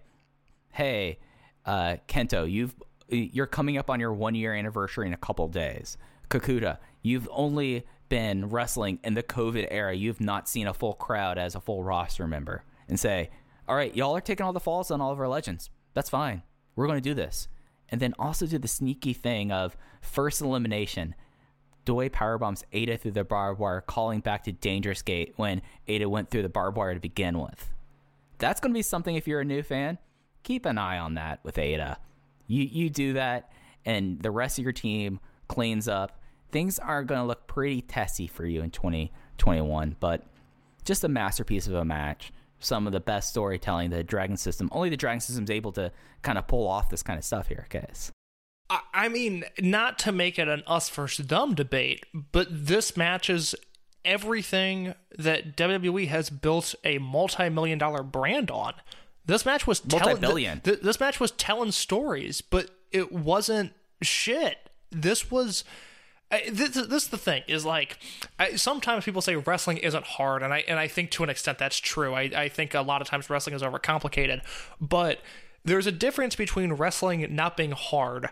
hey, uh, Kento, you've you're coming up on your one year anniversary in a couple days. Kakuta, you've only been wrestling in the COVID era. You've not seen a full crowd as a full roster member. And say, all right, y'all are taking all the falls on all of our legends. That's fine. We're going to do this. And then also do the sneaky thing of first elimination. Doi powerbombs Ada through the barbed wire, calling back to Dangerous Gate when Ada went through the barbed wire to begin with. That's going to be something if you're a new fan. Keep an eye on that with Ada. You you do that, and the rest of your team cleans up. Things are going to look pretty testy for you in twenty twenty-one, but just a masterpiece of a match. Some of the best storytelling the Dragon System, only the Dragon System is able to kind of pull off this kind of stuff here, guys. I, I mean, not to make it an us versus them debate, but this matches everything that W W E has built a multi-million dollar brand on. This match was telling multi-billion. Th- th- this match was telling stories, but it wasn't shit. This was uh, this, this is the thing is like I, sometimes people say wrestling isn't hard, and I and I think to an extent that's true. I I think a lot of times wrestling is overcomplicated, but there's a difference between wrestling not being hard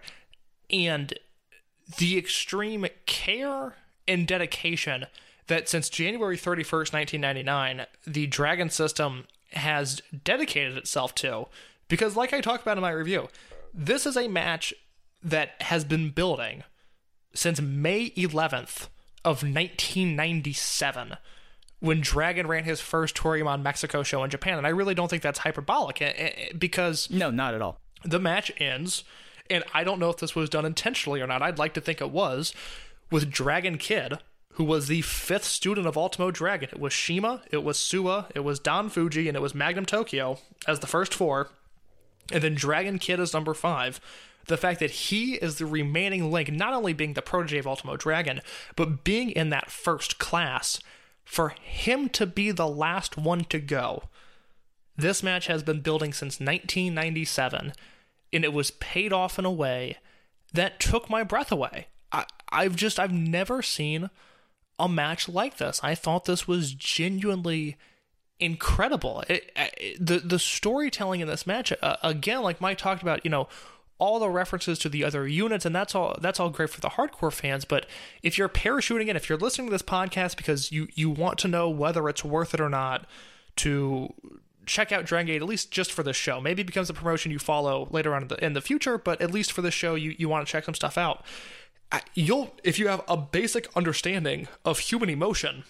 and the extreme care and dedication that since January thirty-first, nineteen ninety-nine, the Dragon System has dedicated itself to, because like I talked about in my review, this is a match that has been building since May eleventh of nineteen ninety-seven, when Dragon ran his first Toryumon Mexico show in Japan. And I really don't think that's hyperbolic, because no, not at all. The match ends, and I don't know if this was done intentionally or not. I'd like to think it was, with Dragon Kid, who was the fifth student of Ultimo Dragon. It was Shima, it was Suwa, it was Don Fuji, and it was Magnum Tokyo as the first four. And then Dragon Kid is number five. The fact that he is the remaining link, not only being the protege of Ultimo Dragon, but being in that first class, for him to be the last one to go. This match has been building since nineteen ninety-seven, and it was paid off in a way that took my breath away. I, I've just, I've never seen a match like this. I thought this was genuinely incredible. It, it, the the storytelling in this match, uh, again, like Mike talked about, you know, all the references to the other units, and that's all that's all great for the hardcore fans. But if you're parachuting in, if you're listening to this podcast because you you want to know whether it's worth it or not to check out Dragon Gate, at least just for this show, maybe it becomes a promotion you follow later on in the, in the future, but at least for this show, you you want to check some stuff out. You'll, if you have a basic understanding of human emotion,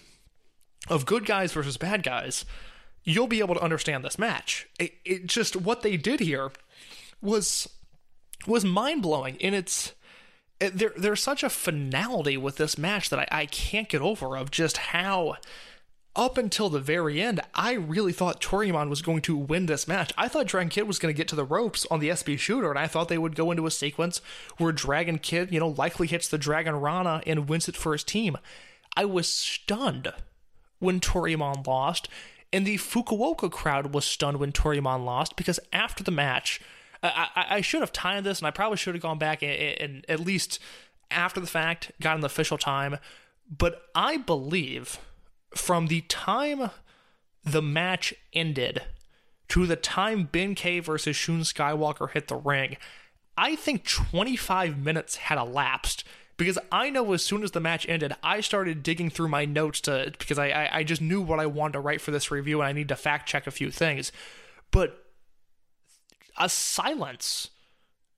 of good guys versus bad guys, you'll be able to understand this match. It, it just, what they did here was was mind-blowing, and it's it, there, there's such a finality with this match that I, I can't get over, of just how up until the very end, I really thought Toryumon was going to win this match. I thought Dragon Kid was going to get to the ropes on the S B Shooter, and I thought they would go into a sequence where Dragon Kid, you know, likely hits the Dragon Rana and wins it for his team. I was stunned when Toryumon lost, and the Fukuoka crowd was stunned when Toryumon lost, because after the match, I, I, I should have timed this, and I probably should have gone back and, and at least after the fact, got an official time, but I believe from the time the match ended to the time Ben K versus Shun Skywalker hit the ring, I think twenty-five minutes had elapsed, because I know as soon as the match ended, I started digging through my notes to because I, I, I just knew what I wanted to write for this review, and I need to fact check a few things. But a silence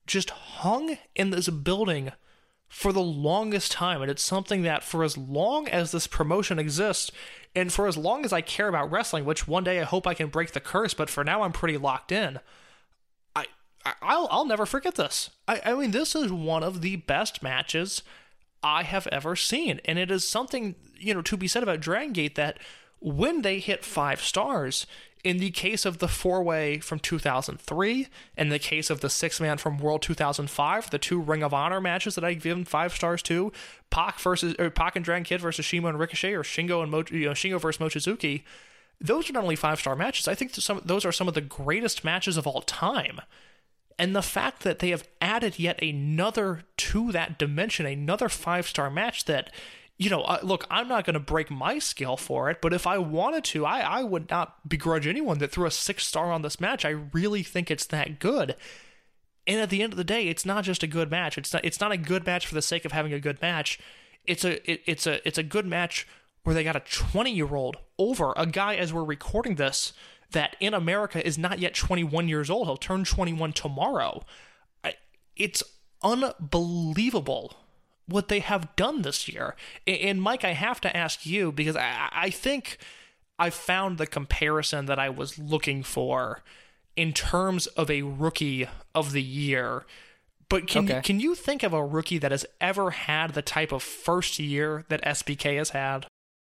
just hung in this building for the longest time. And it's something that for as long as this promotion exists, and for as long as I care about wrestling, which one day I hope I can break the curse, but for now I'm pretty locked in, I, I I'll, I'll never forget this. I, I mean, this is one of the best matches I have ever seen. And it is something, you know, to be said about Dragon Gate, that when they hit five stars, in the case of the four-way from two thousand three, in the case of the six-man from World two thousand five, the two Ring of Honor matches that I've given five stars to, Pac versus or Pac and Dragon Kid versus Shima and Ricochet, or Shingo and Mo, you know, Shingo versus Mochizuki, those are not only five-star matches. I think some those are some of the greatest matches of all time. And the fact that they have added yet another to that dimension, another five-star match that, you know, uh, look, I'm not going to break my scale for it, but if I wanted to, I, I would not begrudge anyone that threw a six-star on this match. I really think it's that good. And at the end of the day, it's not just a good match. It's not it's not a good match for the sake of having a good match. It's a it, it's a it's a good match where they got a twenty-year-old over, a guy, as we're recording this, that in America is not yet twenty-one years old. He'll turn twenty-one tomorrow. I, it's unbelievable what they have done this year. And Mike, I have to ask you, because I, I think I found the comparison that I was looking for in terms of a rookie of the year. But can okay. can you think of a rookie that has ever had the type of first year that S B K has had?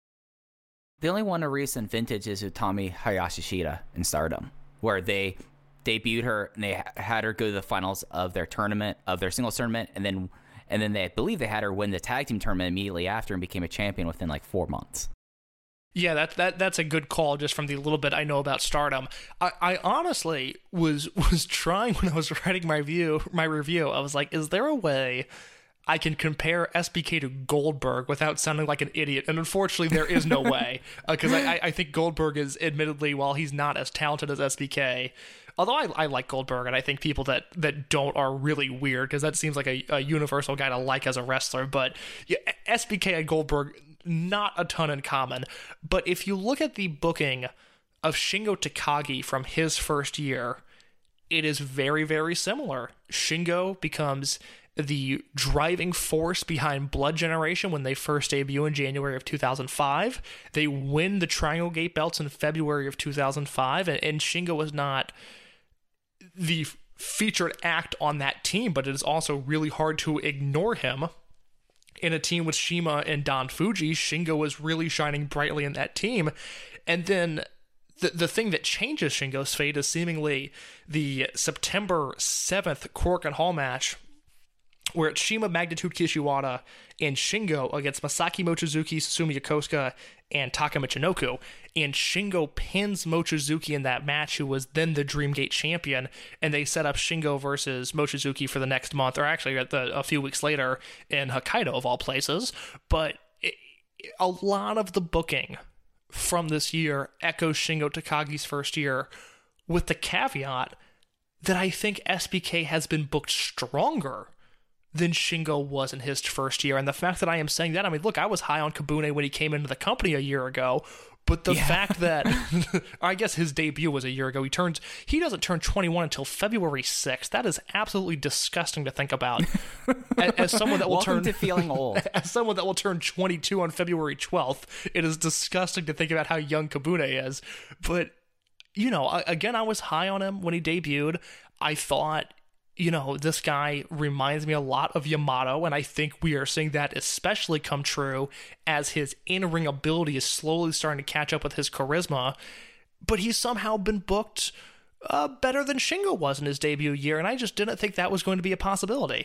The only one of recent vintage is Utami Hayashishita in Stardom, where they debuted her and they had her go to the finals of their tournament, of their singles tournament, and then and then they I believe they had her win the tag team tournament immediately after and became a champion within like four months. Yeah, that that that's a good call, just from the little bit I know about Stardom. I, I honestly was was trying when I was writing my review, my review, I was like, is there a way I can compare S B K to Goldberg without sounding like an idiot? And unfortunately, there is no way, because uh, I, I think Goldberg is, admittedly, while he's not as talented as S B K, although I, I like Goldberg, and I think people that, that don't are really weird, because that seems like a, a universal guy to like as a wrestler. But yeah, S B K and Goldberg, not a ton in common. But if you look at the booking of Shingo Takagi from his first year, it is very, very similar. Shingo becomes the driving force behind Blood Generation when they first debut in January of two thousand five. They win the Triangle Gate belts in February of two thousand five, and, and Shingo was not the featured act on that team, but it is also really hard to ignore him. In a team with Shima and Don Fuji, Shingo was really shining brightly in that team. And then the the thing that changes Shingo's fate is seemingly the September seventh Korakuen Hall match, where it's Shima, Magnitude Kishiwada, and Shingo against Masaki Mochizuki, Susumu Yokosuka, and Taka Michinoku. And Shingo pins Mochizuki in that match, who was then the Dreamgate champion, and they set up Shingo versus Mochizuki for the next month, or actually at the, a few weeks later in Hokkaido, of all places. But it, a lot of the booking from this year echoes Shingo Takagi's first year, with the caveat that I think S B K has been booked stronger than Shingo was in his first year. And the fact that I am saying that, I mean, look, I was high on Kabune when he came into the company a year ago, but the yeah. fact that, I guess his debut was a year ago, he turns, he doesn't turn twenty-one until February sixth. That is absolutely disgusting to think about. as, as someone that will Welcome turn, to feeling old. As someone that will turn twenty-two on February twelfth, it is disgusting to think about how young Kabune is. But, you know, again, I was high on him when he debuted. I thought, you know, this guy reminds me a lot of Yamato, and I think we are seeing that especially come true as his in-ring ability is slowly starting to catch up with his charisma. But he's somehow been booked uh, better than Shingo was in his debut year, and I just didn't think that was going to be a possibility.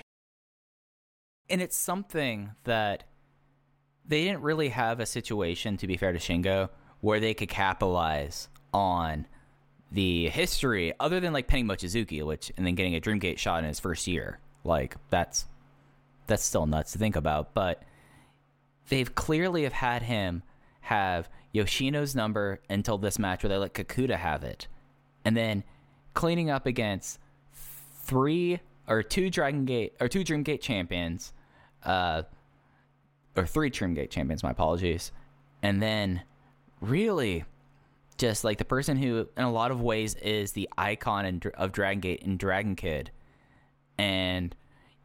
And it's something that they didn't really have a situation, to be fair to Shingo, where they could capitalize on the history, other than like pinning Mochizuki, which and then getting a Dreamgate shot in his first year. Like that's that's still nuts to think about. But they've clearly have had him have Yoshino's number until this match where they let Kakuta have it, and then cleaning up against three or two Dragon Gate or two Dreamgate champions, uh, or three Dreamgate champions. My apologies, and then really just like the person who, in a lot of ways, is the icon in, of Dragon Gate and Dragon Kid, and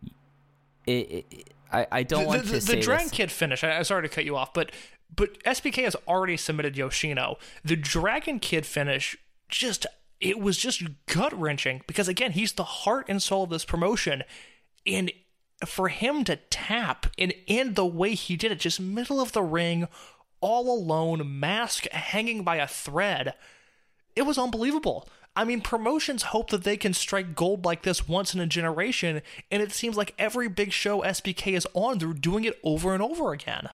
it, it, it I, I don't the, want the, to the, say the Dragon this. Kid finish. I, I'm sorry to cut you off, but but S B K has already submitted Yoshino. The Dragon Kid finish, just it was just gut wrenching because again, he's the heart and soul of this promotion, and for him to tap and end the way he did it, just middle of the ring, all alone, mask hanging by a thread, it was unbelievable. I mean, promotions hope that they can strike gold like this once in a generation, and it seems like every big show S B K is on, they're doing it over and over again.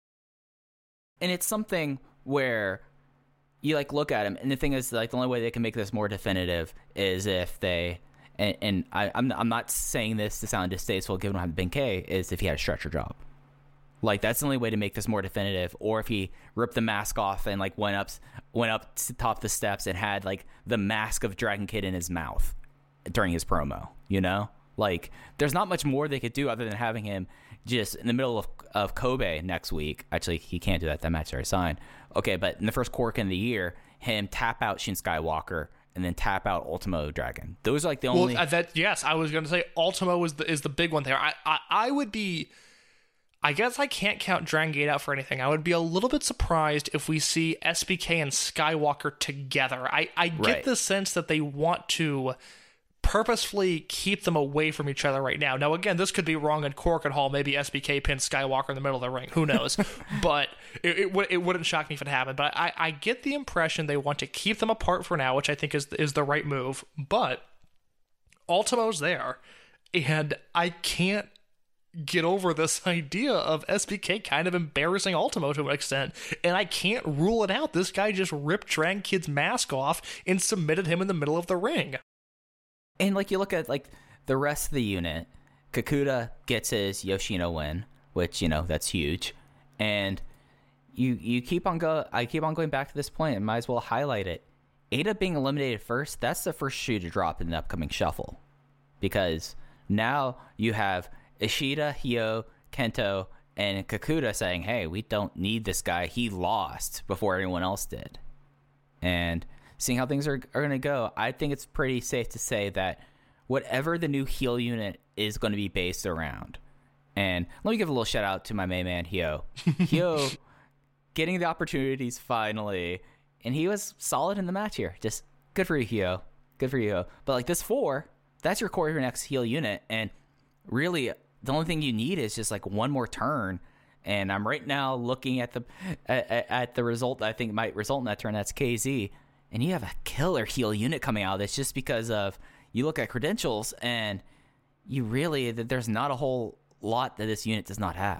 And it's something where you like look at him, and the thing is, like, the only way they can make this more definitive is if they, and, and I, I'm I'm not saying this to sound distasteful given what Ben K, is if he had a stretcher job. Like, that's the only way to make this more definitive. Or if he ripped the mask off and like went up went up to top the steps and had like the mask of Dragon Kid in his mouth during his promo, you know? Like, there's not much more they could do other than having him just in the middle of, of Kobe next week. Actually, he can't do that. That match already signed. Okay, but in the first Cork in the year, him tap out Shin Skywalker and then tap out Ultimo Dragon. Those are like the only... Well, that, yes, I was going to say Ultimo is the, is the big one there. I, I, I would be... I guess I can't count Dragon Gate out for anything. I would be a little bit surprised if we see S B K and Skywalker together. I, I get Right. the sense that they want to purposefully keep them away from each other right now. Now, again, this could be wrong in Cork and Hall. Maybe S B K pins Skywalker in the middle of the ring. Who knows? But it, it, w- it wouldn't shock me if it happened. But I, I get the impression they want to keep them apart for now, which I think is is the right move. But Ultimo's there, and I can't get over this idea of S B K kind of embarrassing Ultimo to an extent, and I can't rule it out. This guy just ripped Dragon Kid's mask off and submitted him in the middle of the ring. And like you look at like the rest of the unit, Kakuta gets his Yoshino win, which, you know, that's huge. And you you keep on go I keep on going back to this point and might as well highlight it. Ada being eliminated first, that's the first shoe to drop in the upcoming shuffle. Because now you have Ishida, Hyo, Kento, and Kakuta saying, hey, we don't need this guy. He lost before everyone else did. And seeing how things are, are going to go, I think it's pretty safe to say that whatever the new heel unit is going to be based around. And let me give a little shout out to my main man, Hyo. Hyo getting the opportunities finally. And he was solid in the match here. Just good for you, Hyo. Good for you. But like this four, that's your core of your next heel unit. And really, the only thing you need is just like one more turn, and I'm right now looking at the at, at the result that I think might result in that turn. That's K Z, and you have a killer heel unit coming out of this just because of you look at credentials and you really there's not a whole lot that this unit does not have.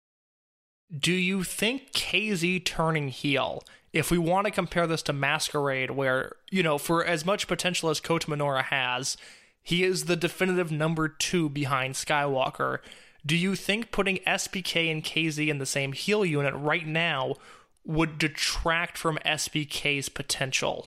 Do you think K Z turning heel, if we want to compare this to Masquerade, where, you know, for as much potential as Kota Minoura has, he is the definitive number two behind Skywalker. Do you think putting S B K and K Z in the same heel unit right now would detract from S B K's potential?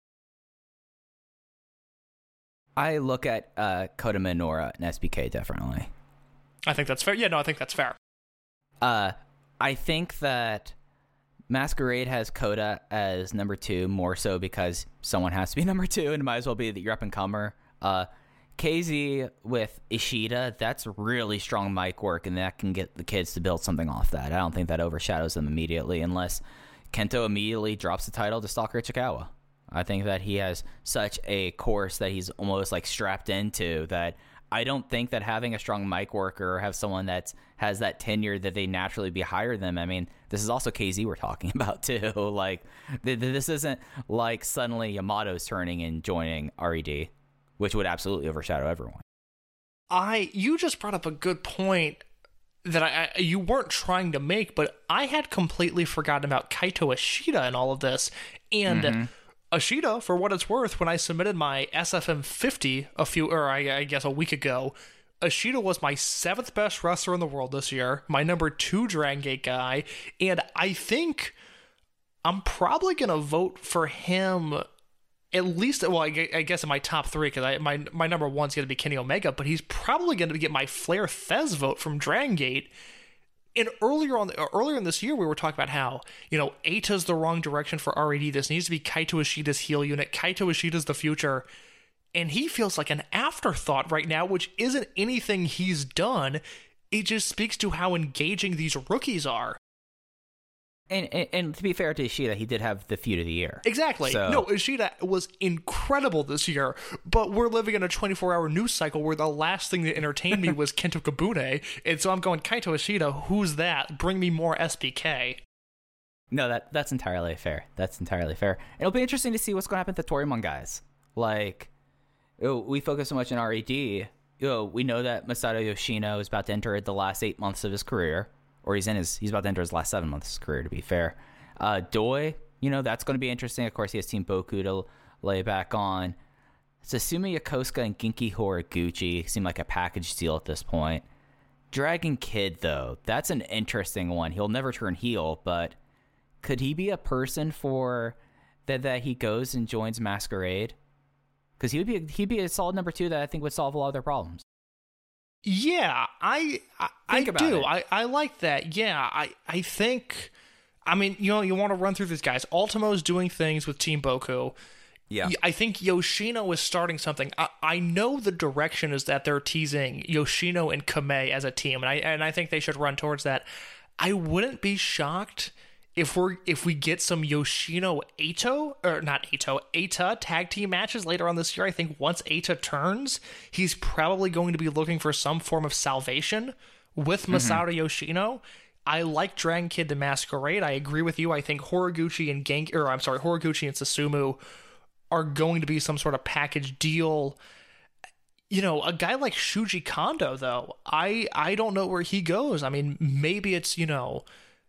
I look at uh, Kota Minoura and S B K definitely. I think that's fair. Yeah, no, I think that's fair. Uh, I think that Masquerade has Kota as number two more so because someone has to be number two, and it might as well be the up and comer. Uh, K Z with Ishida, that's really strong mic work, and that can get the kids to build something off that. I don't think that overshadows them immediately unless Kento immediately drops the title to Stalker Ichikawa. I think that he has such a course that he's almost like strapped into that I don't think that having a strong mic worker or have someone that has that tenure that they naturally be higher than them. I mean, this is also K Z we're talking about too. Like, th- th- this isn't like suddenly Yamato's turning and joining R E D, which would absolutely overshadow everyone. I you just brought up a good point that I, I you weren't trying to make, but I had completely forgotten about Kaito Ishida and all of this. And mm-hmm. Ishida, for what it's worth, when I submitted my S F M fifty a few, or I, I guess a week ago, Ishida was my seventh best wrestler in the world this year, my number two Dragon Gate guy, and I think I'm probably gonna vote for him. At least, well, I guess in my top three, because my my number one's going to be Kenny Omega, but he's probably going to get my Flair Thez vote from Dragon Gate. And earlier on, earlier in this year, we were talking about how, you know, Eita's the wrong direction for R E D. This needs to be Kaito Ishida's heel unit. Kaito Ishida's the future. and he feels like an afterthought right now, which isn't anything he's done. It just speaks to how engaging these rookies are. And, and and to be fair to Ishida, he did have the feud of the year. Exactly. So. No, Ishida was incredible this year, but we're living in a twenty-four hour news cycle where the last thing that entertained me was Kento Kabune, and so I'm going, Kaito Ishida, who's that? Bring me more S B K. No, that that's entirely fair. That's entirely fair. It'll be interesting to see what's going to happen to the Toryumon guys. Like, oh, we focus so much on R E D. Oh, we know that Masato Yoshino is about to enter the last eight months of his career. Or he's in his he's about to enter his last seven months of his career, to be fair. Uh, Doi, you know, that's going to be interesting. Of course, he has Team Boku to lay back on. Susumu Yokosuka and Genki Horiguchi seem like a package deal at this point. Dragon Kid, though, that's an interesting one. He'll never turn heel, but could he be a person for that that he goes and joins Masquerade? Because he would be a, he'd be a solid number two that I think would solve a lot of their problems. Yeah, I I, I do. I, I like that. Yeah, I, I think, I mean, you know, you want to run through these guys. Ultimo's doing things with Team Boku. Yeah. I think Yoshino is starting something. I, I know the direction is that they're teasing Yoshino and Kamei as a team, and I and I think they should run towards that. I wouldn't be shocked if we're if we get some Yoshino Eito, or not Eito, Eita tag team matches later on this year. I think once Eita turns, he's probably going to be looking for some form of salvation with Masato mm-hmm. Yoshino. I like Dragon Kid to Masquerade. I agree with you. I think Horiguchi and Genki, or I'm sorry, Horiguchi and Susumu are going to be some sort of package deal. You know, a guy like Shuji Kondo, though, I I don't know where he goes. I mean, maybe it's, you know,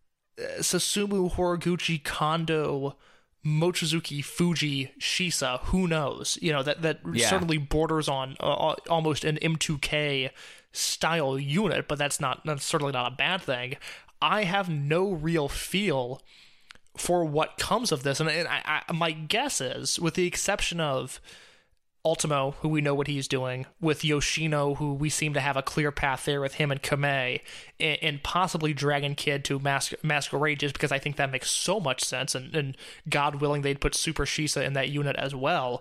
Susumu, Horiguchi, Kondo, Mochizuki, Fuji, Shisa, who knows? You know, that, that yeah. certainly borders on uh, almost an M two K style unit, but that's not that's certainly not a bad thing. I have no real feel for what comes of this, and, and I, I, my guess is, with the exception of Ultimo, who we know what he's doing, with Yoshino, who we seem to have a clear path there with him and Kamei, and, and possibly Dragon Kid to Mas- Masquerade, just because I think that makes so much sense, and, and God willing, they'd put Super Shisa in that unit as well.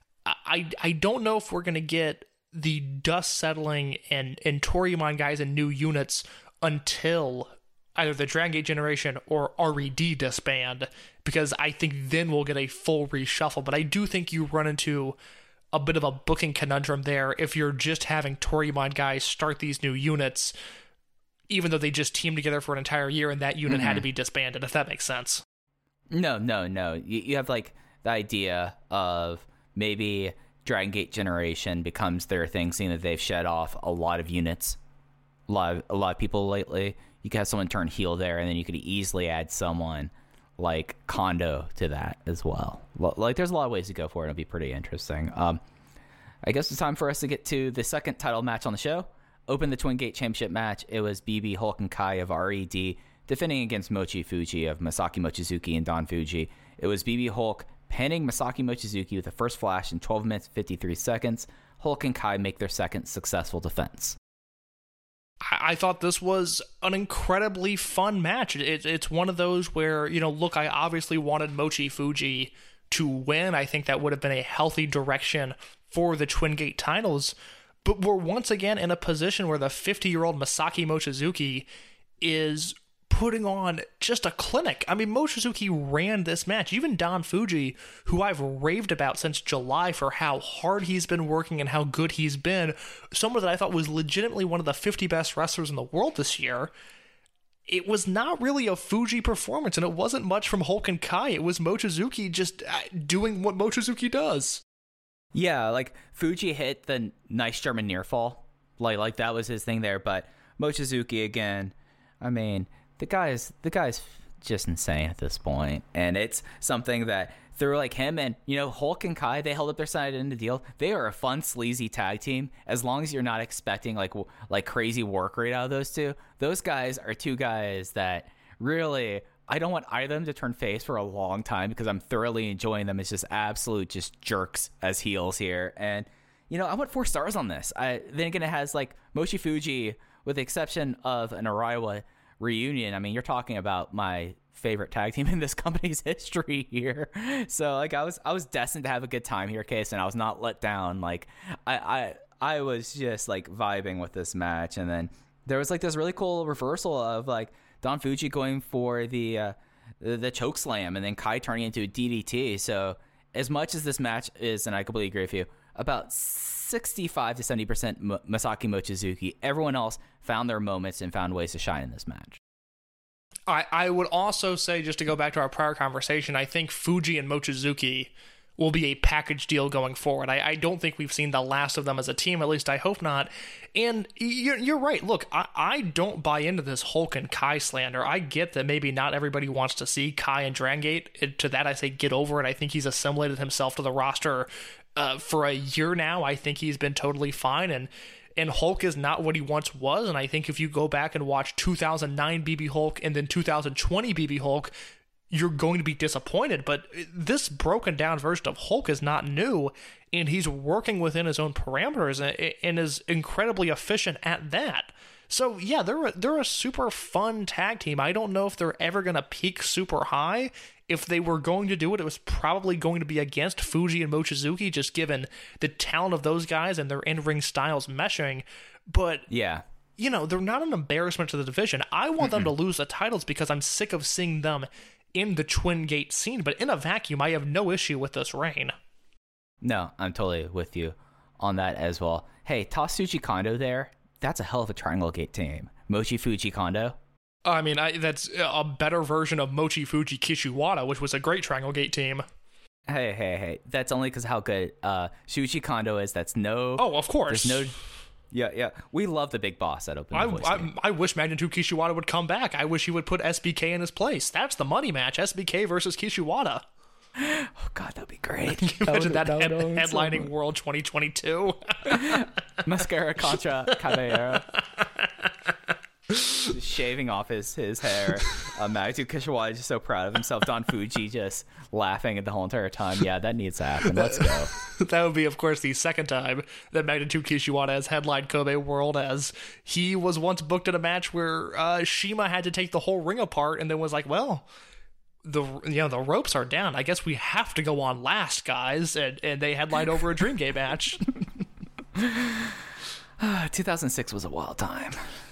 I, I don't know if we're going to get the dust settling and, and Toryumon guys in new units until either the Dragon Gate generation or R E D disband, because I think then we'll get a full reshuffle. But I do think you run into a bit of a booking conundrum there if you're just having Toryumon guys start these new units, even though they just teamed together for an entire year and that unit mm-hmm. had to be disbanded, if that makes sense. No, no, no. You, you have like the idea of maybe Dragon Gate generation becomes their thing, seeing that they've shed off a lot of units, a lot of, a lot of people lately. You could have someone turn heel there, and then you could easily add someone like Kondo to that as well. Like, there's a lot of ways to go for it. It'll be pretty interesting. Um, I guess it's time for us to get to the second title match on the show. Open the Twin Gate Championship match. It was B B, Hulk, and Kai of R E D defending against Mochi Fuji of Masaki Mochizuki and Don Fuji. It was B B Hulk pinning Masaki Mochizuki with the first flash in twelve minutes, fifty-three seconds. Hulk and Kai make their second successful defense. I thought this was an incredibly fun match. It, it's one of those where, you know, look, I obviously wanted Mochi Fuji to win. I think that would have been a healthy direction for the Twin Gate titles. But we're once again in a position where the fifty-year-old Masaki Mochizuki is putting on just a clinic. I mean, Mochizuki ran this match. Even Don Fuji, who I've raved about since July for how hard he's been working and how good he's been, someone that I thought was legitimately one of the fifty best wrestlers in the world this year, it was not really a Fuji performance, and it wasn't much from Hulk and Kai. It was Mochizuki just doing what Mochizuki does. Yeah, like, Fuji hit the nice German near fall. Like, like that was his thing there, but Mochizuki, again, I mean, the guy's the guy's just insane at this point, and it's something that through like him and, you know, Hulk and Kai, they held up their side in the deal. They are a fun, sleazy tag team as long as you're not expecting like w- like crazy work rate out of those two. Those guys are two guys that really, I don't want either of them to turn face for a long time because I'm thoroughly enjoying them as just absolute just jerks as heels here. And, you know, I want four stars on this. I then again, it has like Mochi Fuji, with the exception of an Araiwa reunion. I mean, you're talking about my favorite tag team in this company's history here. So like I was I was destined to have a good time here, Case, and I was not let down. Like I I I was just like vibing with this match, and then there was like this really cool reversal of like Don Fuji going for the uh, the, the choke slam, and then Kai turning into a D D T. So as much as this match is, and I completely agree with you, about sixty-five to seventy percent Masaki Mochizuki, everyone else found their moments and found ways to shine in this match. I, I would also say, just to go back to our prior conversation, I think Fuji and Mochizuki will be a package deal going forward. I, I don't think we've seen the last of them as a team, at least I hope not. And you're, you're right. Look, I, I don't buy into this Hulk and Kai slander. I get that maybe not everybody wants to see Kai and Dragon Gate. To that I say get over it. I think he's assimilated himself to the roster uh, for a year now. I think he's been totally fine, and and Hulk is not what he once was. And I think if you go back and watch two thousand nine B B Hulk and then two thousand twenty B B Hulk, you're going to be disappointed. But this broken down version of Hulk is not new, and he's working within his own parameters and, and is incredibly efficient at that. So yeah, they're a, they're a super fun tag team. I don't know if they're ever going to peak super high. If they were going to do it, it was probably going to be against Fuji and Mochizuki, just given the talent of those guys and their in-ring styles meshing. But yeah, you know, they're not an embarrassment to the division. I want Mm-mm. them to lose the titles because I'm sick of seeing them in the Twin Gate scene. But in a vacuum, I have no issue with this reign. No, I'm totally with you on that as well. Hey, toss Tsuji Kondo there. That's a hell of a Triangle Gate team. Mochi, Fuji, Kondo. I mean, I, that's a better version of Mochi, Fuji, Kishiwada, which was a great Triangle Gate team. Hey, hey, hey. That's only because how good uh, Shuichi Kondo is. That's no... Oh, of course. There's no... Yeah, yeah. We love the big boss at Open I, Voice I, Game. I wish Magnitude Kishiwada would come back. I wish he would put S B K in his place. That's the money match. S B K versus Kishiwada. Oh, God, that'd be great. Imagine that, that head, headlining so World twenty twenty-two. Mascara contra Caballero. Shaving off his, his hair. Uh, Magnitude Kishiwada is just so proud of himself. Don Fuji just laughing at the whole entire time. Yeah, that needs to happen. Let's go. That would be, of course, the second time that Magnitude Kishiwada has headlined Kobe World, as he was once booked in a match where uh, Shima had to take the whole ring apart and then was like, well, the you know the ropes are down. I guess we have to go on last, guys. And, and they headlined over a Dream Gate match. two thousand six was a wild time.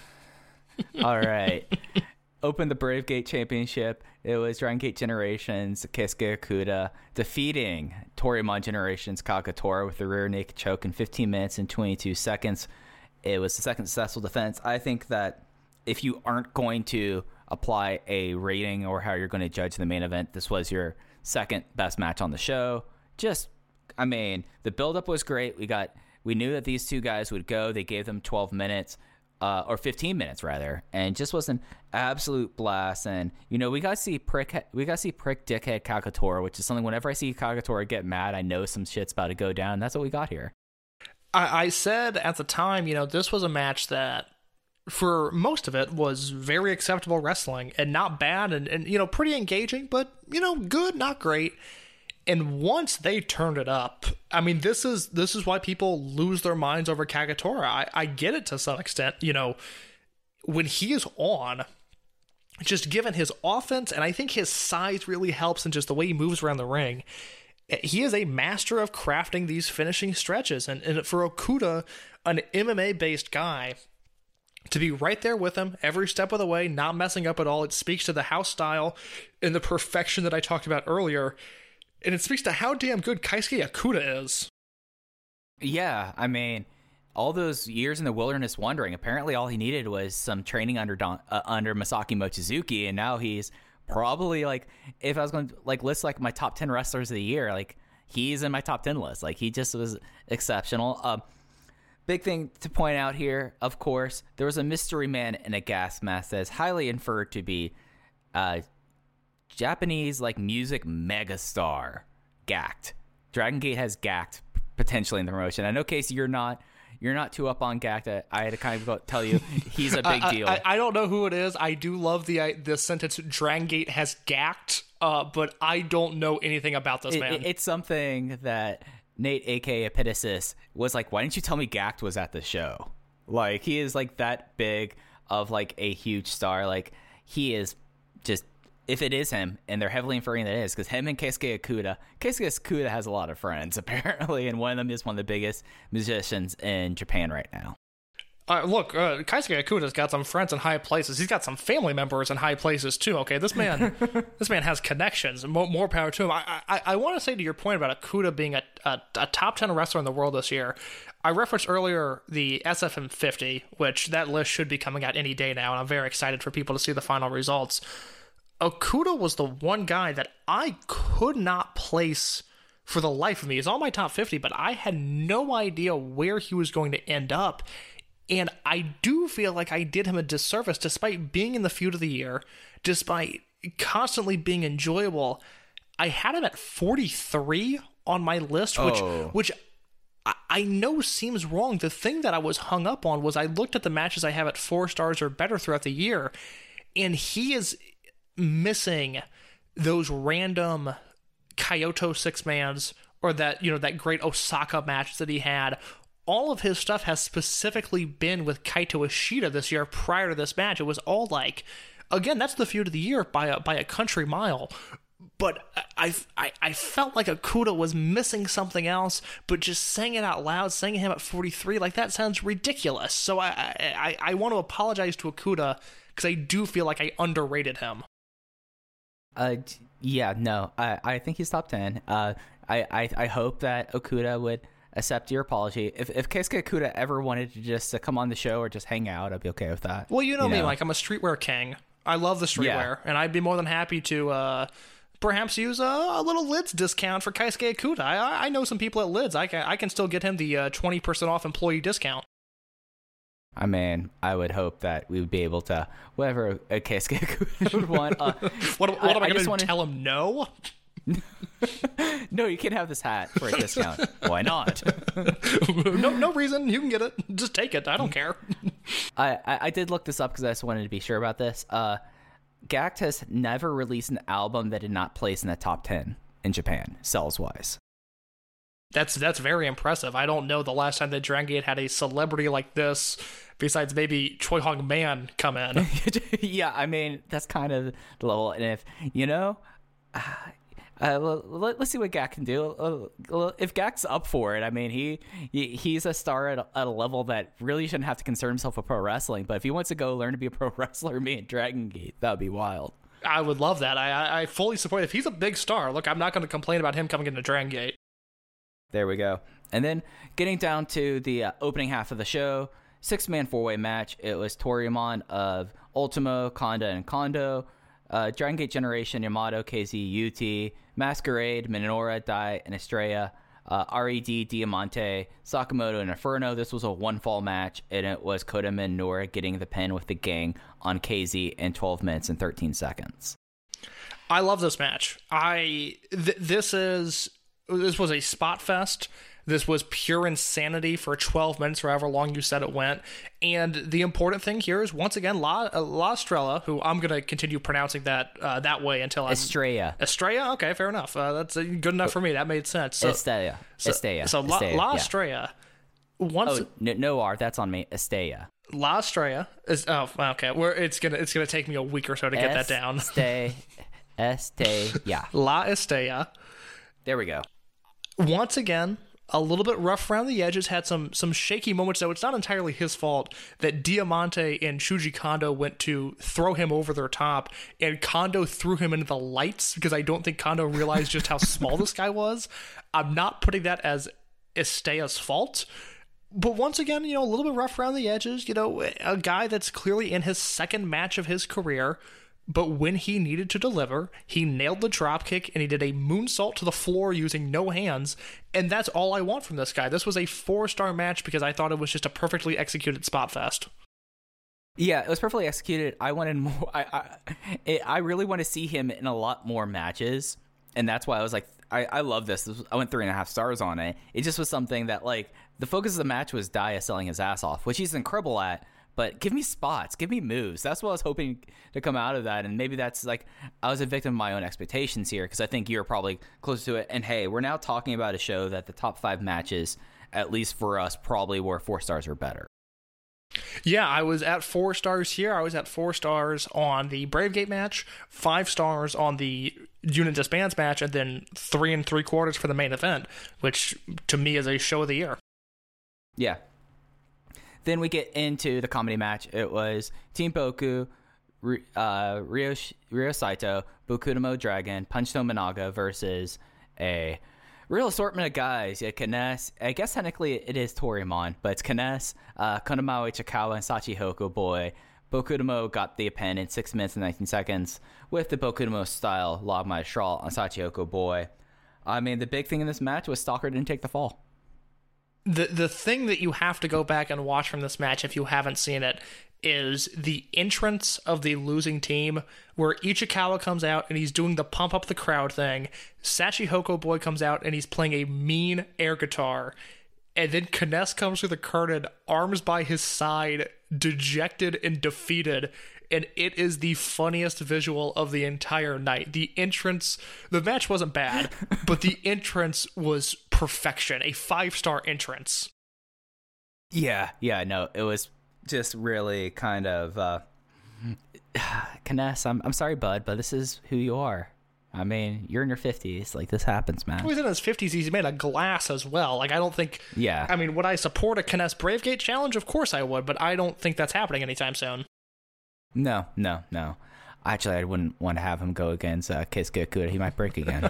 All right. Opened the Brave Gate Championship. It was Dragon Gate Generations, Keisuke Okuda, defeating Toryumon Generations Kakatora with the rear naked choke in fifteen minutes and twenty-two seconds. It was the second successful defense. I think that if you aren't going to apply a rating or how you're going to judge the main event, this was your second best match on the show. Just, I mean, the buildup was great. We got, we knew that these two guys would go. They gave them twelve minutes. Uh, or fifteen minutes rather, and just was an absolute blast. And you know, we got to see prick, we got to see prick dickhead Kakatora, which is something. Whenever I see Kakatora get mad, I know some shit's about to go down. That's what we got here. I, I said at the time, you know, this was a match that, for most of it, was very acceptable wrestling and not bad, and, and you know, pretty engaging, but you know, good, not great. And once they turned it up, I mean, this is this is why people lose their minds over Kakatora. I, I get it to some extent. You know, when he is on, just given his offense, and I think his size really helps, and just the way he moves around the ring, he is a master of crafting these finishing stretches. And, and for Okuda, an M M A-based guy, to be right there with him every step of the way, not messing up at all, it speaks to the house style and the perfection that I talked about earlier. And it speaks to how damn good Keisuke Okuda is. Yeah, I mean, all those years in the wilderness wandering, apparently all he needed was some training under Don, uh, under Masaki Mochizuki, and now he's probably, like, if I was going to like list like my top ten wrestlers of the year, like, he's in my top ten list. Like, he just was exceptional. Um, big thing to point out here, of course, there was a mystery man in a gas mask that is highly inferred to be uh Japanese, like, music megastar, Gact. Dragon Gate has Gact potentially in the promotion. I know, Casey, you're not you're not too up on Gact. I, I had to kind of tell you he's a big I, deal. I, I don't know who it is. I do love the the sentence Dragon Gate has Gact, uh, but I don't know anything about this it, man. It, it's something that Nate, a k a. Epitasis, was like, why didn't you tell me Gact was at the show? Like, he is, like, that big of, like, a huge star. Like, he is just if it is him, and they're heavily inferring that it is, because him and Keisuke Okuda, Keisuke Okuda has a lot of friends, apparently, and one of them is one of the biggest musicians in Japan right now. Uh, look, uh, Keisuke Okuda's got some friends in high places. He's got some family members in high places, too, okay? This man this man has connections. More, more power to him. I, I, I want to say to your point about Okuda being a, a, a top ten wrestler in the world this year, I referenced earlier the S F M fifty, which that list should be coming out any day now, and I'm very excited for people to see the final results. Okuda was the one guy that I could not place for the life of me. He's on my top fifty, but I had no idea where he was going to end up. And I do feel like I did him a disservice, despite being in the feud of the year, despite constantly being enjoyable. I had him at forty-three on my list, which oh. which I know seems wrong. The thing that I was hung up on was I looked at the matches I have at four stars or better throughout the year, and he is missing those random Kyoto six-mans or that, you know, that great Osaka match that he had. All of his stuff has specifically been with Kaito Ishida this year prior to this match. It was all like, again, that's the feud of the year by a, by a country mile. But I, I, I felt like Okuda was missing something else, but just saying it out loud, saying him at forty-three, like that sounds ridiculous. So I, I, I want to apologize to Okuda because I do feel like I underrated him. Uh, yeah, no, I, I think he's top ten. Uh, I, I, I hope that Okuda would accept your apology. If if Keisuke Okuda ever wanted to just uh, come on the show or just hang out, I'd be okay with that. Well, you know you me, know? Like I'm a streetwear king. I love the streetwear, yeah. and I'd be more than happy to uh, perhaps use a, a little Lids discount for Keisuke Okuda. I, I know some people at Lids. I can I can still get him the uh, twenty percent off employee discount. I mean, I would hope that we would be able to, whatever a Keisuke Okuda would want. Uh, what, what I, am I, I going to wanna... tell him no? No, you can't have this hat for a discount. Why not? no no reason. You can get it. Just take it. I don't care. I, I, I did look this up because I just wanted to be sure about this. Uh, Gact has never released an album that did not place in the top ten in Japan, sales-wise. That's that's very impressive. I don't know the last time that Dragon Gate had a celebrity like this, besides maybe Choi Hong Man come in. Yeah, I mean, that's kind of the level. And if, you know... Uh, Uh, let, let's see what Gak can do. Uh, if Gak's up for it, I mean, he, he he's a star at a, at a level that really shouldn't have to concern himself with pro wrestling. But if he wants to go learn to be a pro wrestler, me and Dragon Gate, that would be wild. I would love that. I I fully support it. If he's a big star, look, I'm not going to complain about him coming into Dragon Gate. There we go. And then getting down to the uh, opening half of the show, six-man four-way match. It was Toryumon of Ultimo, Kanda, and Kondo. Uh, Dragon Gate Generation, Yamato, K Z, U T, Masquerade, Minoura, Dai, and Estrella, uh, R E D, Diamante, Sakamoto, and Inferno. This was a one-fall match, and it was Kota Minoura getting the pin with the gang on K Z in twelve minutes and thirteen seconds. I love this match. I th- this is this was a spot fest. This was pure insanity for twelve minutes, or however long you said it went. And the important thing here is, once again, La, uh, La Estrella, who I'm going to continue pronouncing that uh, that way until I'm... Estrella. Estrella? Okay, fair enough. Uh, that's uh, good enough for me. That made sense. So, Estrella. So, Estrella. So La, Estrella. La Yeah. Estrella. Once, oh, no, no R. That's on me. Estrella. La Estrella is... Oh, okay. We're, it's going to it's gonna take me a week or so to get that down. Este... Este... Yeah. La Estrella. There we go. Once again... a little bit rough around the edges, had some some shaky moments, though it's not entirely his fault that Diamante and Shuji Kondo went to throw him over their top, and Kondo threw him into the lights because I don't think Kondo realized just how small this guy was. I'm not putting that as Estella's fault, but once again, you know, a little bit rough around the edges, you know, a guy that's clearly in his second match of his career. But when he needed to deliver, he nailed the dropkick and he did a moonsault to the floor using no hands. And that's all I want from this guy. This was a four-star match because I thought it was just a perfectly executed spot fest. Yeah, it was perfectly executed. I wanted more. I I, it, I really want to see him in a lot more matches. And that's why I was like, I, I love this. this was, I went three and a half stars on it. It just was something that, like, the focus of the match was Daya selling his ass off, which he's incredible at. But give me spots, give me moves. That's what I was hoping to come out of that. And maybe that's like, I was a victim of my own expectations here because I think you're probably close to it. And hey, we're now talking about a show that the top five matches, at least for us, probably were four stars or better. Yeah, I was at four stars here. I was at four stars on the Bravegate match, five stars on the Unit Disbands match, and then three and three quarters for the main event, which to me is a show of the year. Yeah. Then we get into the comedy match. It was Team Boku, uh, Ryo, Ryo Saito, Bokutomo Dragon, Punch Tominaga versus a real assortment of guys. Yeah, Kness. I guess technically it is Torimon, but it's Kness, uh, Konamawa Ichikawa, and Sachi Hokuboy. Bokutomo got the pin in six minutes and nineteen seconds with the Bokutomo style Log My Straw on Sachi Hokuboy. I mean, the big thing in this match was Stalker didn't take the fall. The the thing that you have to go back and watch from this match if you haven't seen it is the entrance of the losing team, where Ichikawa comes out and he's doing the pump up the crowd thing. Sachi Hokuboy comes out and he's playing a mean air guitar. And then Kness comes through the curtain, arms by his side, dejected and defeated. And it is the funniest visual of the entire night. The entrance, the match wasn't bad, but the entrance was perfection. A five-star entrance. Yeah, yeah, no, it was just really kind of, uh, Kness, I'm, I'm sorry, bud, but this is who you are. I mean, you're in your fifties. Like, this happens, man. He's in his fifties. He's made of glass as well. Like, I don't think... Yeah. I mean, would I support a Kness Bravegate challenge? Of course I would, but I don't think that's happening anytime soon. No, no, no. Actually, I wouldn't want to have him go against uh, Keisuke Okuda. He might break again.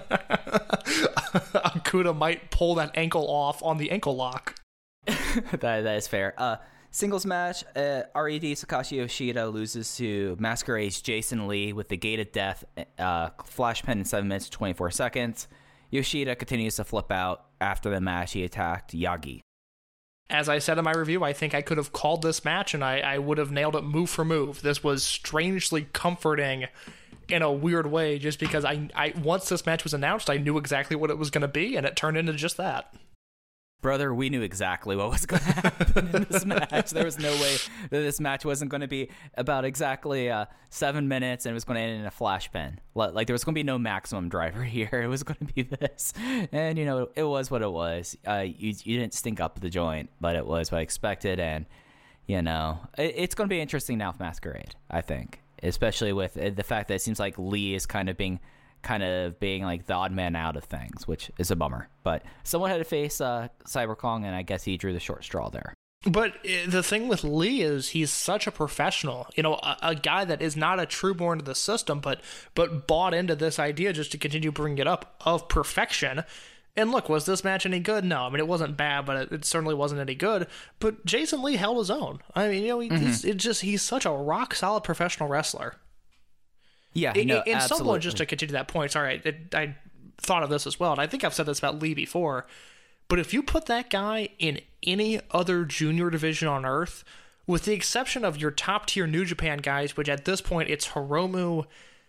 Okuda might pull that ankle off on the ankle lock. that, that is fair. Uh, Singles match, uh, R E D Sakashi Yoshida loses to Masquerade's Jason Lee with the Gate of Death uh, flash pin in seven minutes and twenty-four seconds. Yoshida continues to flip out. After the match, he attacked Yagi. As I said in my review, I think I could have called this match and I, I would have nailed it move for move. This was strangely comforting in a weird way, just because I, I once this match was announced, I knew exactly what it was going to be, and it turned into just that. Brother, we knew exactly what was going to happen in this match. There was no way that this match wasn't going to be about exactly uh, seven minutes and it was going to end in a flash pin. Like, there was going to be no maximum driver here. It was going to be this. And, you know, it was what it was. Uh, you, you didn't stink up the joint, but it was what I expected. And, you know, it, it's going to be interesting now with Masquerade, I think. Especially with the fact that it seems like Lee is kind of being... kind of being like the odd man out of things, which is a bummer. But someone had to face uh, Cyber Kong, and I guess he drew the short straw there. But the thing with Lee is he's such a professional, you know, a, a guy that is not a trueborn to the system, but but bought into this idea just to continue bringing it up of perfection. And look, was this match any good? No, I mean, it wasn't bad, but it, it certainly wasn't any good. But Jason Lee held his own. I mean, you know, he, mm-hmm. he's it just he's such a rock solid professional wrestler. Yeah, it, no, and absolutely. someone, just to continue that point, sorry, I, I thought of this as well, and I think I've said this about Lee before, but if you put that guy in any other junior division on Earth, with the exception of your top-tier New Japan guys, which at this point it's Hiromu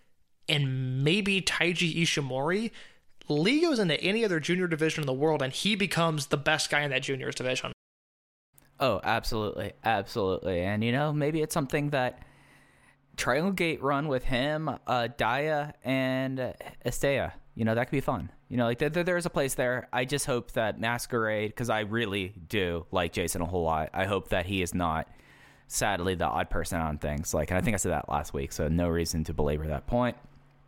and maybe Taiji Ishimori, Lee goes into any other junior division in the world, and he becomes the best guy in that juniors division. Oh, absolutely, absolutely. And, you know, maybe it's something that Triangle Gate run with him, uh, Daya, and uh, Estea. You know, that could be fun. You know, like there, there's a place there. I just hope that Masquerade, because I really do like Jason a whole lot. I hope that he is not, sadly, the odd person on things. Like, and I think I said that last week, so no reason to belabor that point.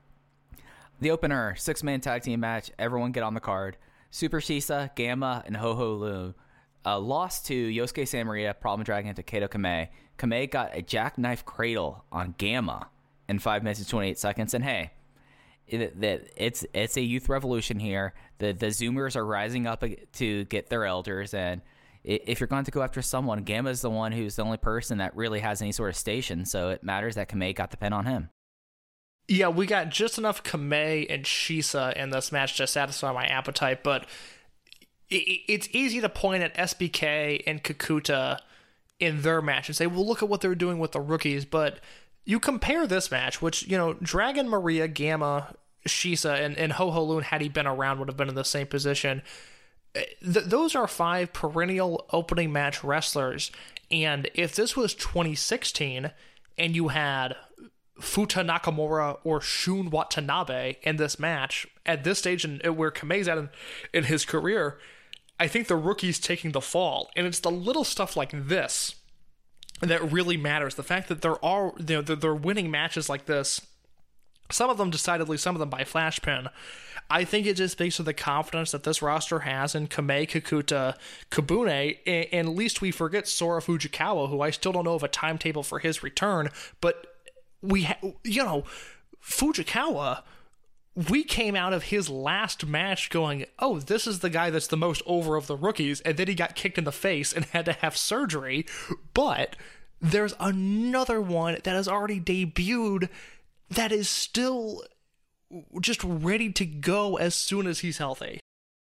The opener, six-man tag team match. Everyone get on the card. Super Shisa, Gamma, and Ho Ho Lu uh, lost to Yosuke Samaria, Problem Dragon, to Kato Kamei. Kamei got a jackknife cradle on Gamma in five minutes and twenty-eight seconds. And hey, it, it, it's it's a youth revolution here. The the Zoomers are rising up to get their elders. And if you're going to go after someone, Gamma is the one who's the only person that really has any sort of station. So it matters that Kamei got the pin on him. Yeah, we got just enough Kamei and Shisa in this match to satisfy my appetite. But it, it's easy to point at S B K and Kakuta in their match and say, well, look at what they're doing with the rookies. But you compare this match, which, you know, Dragon, Maria, Gamma, Shisa, and, and Ho Ho Lun, had he been around, would have been in the same position. Th- those are five perennial opening match wrestlers. And if this was twenty sixteen and you had Futa Nakamura or Shun Watanabe in this match, at this stage in, where Kamei's at in, in his career, I think the rookie's taking the fall. And it's the little stuff like this that really matters. The fact that there are, you know, they're winning matches like this, some of them decidedly, some of them by flash pin. I think it just speaks to the confidence that this roster has in Kamei, Kakuta, Kabune, and, and at least we forget Sora Fujikawa, who I still don't know of a timetable for his return, but we, ha- you know, Fujikawa, we came out of his last match going, oh, this is the guy that's the most over of the rookies, and then he got kicked in the face and had to have surgery, but there's another one that has already debuted that is still just ready to go as soon as he's healthy.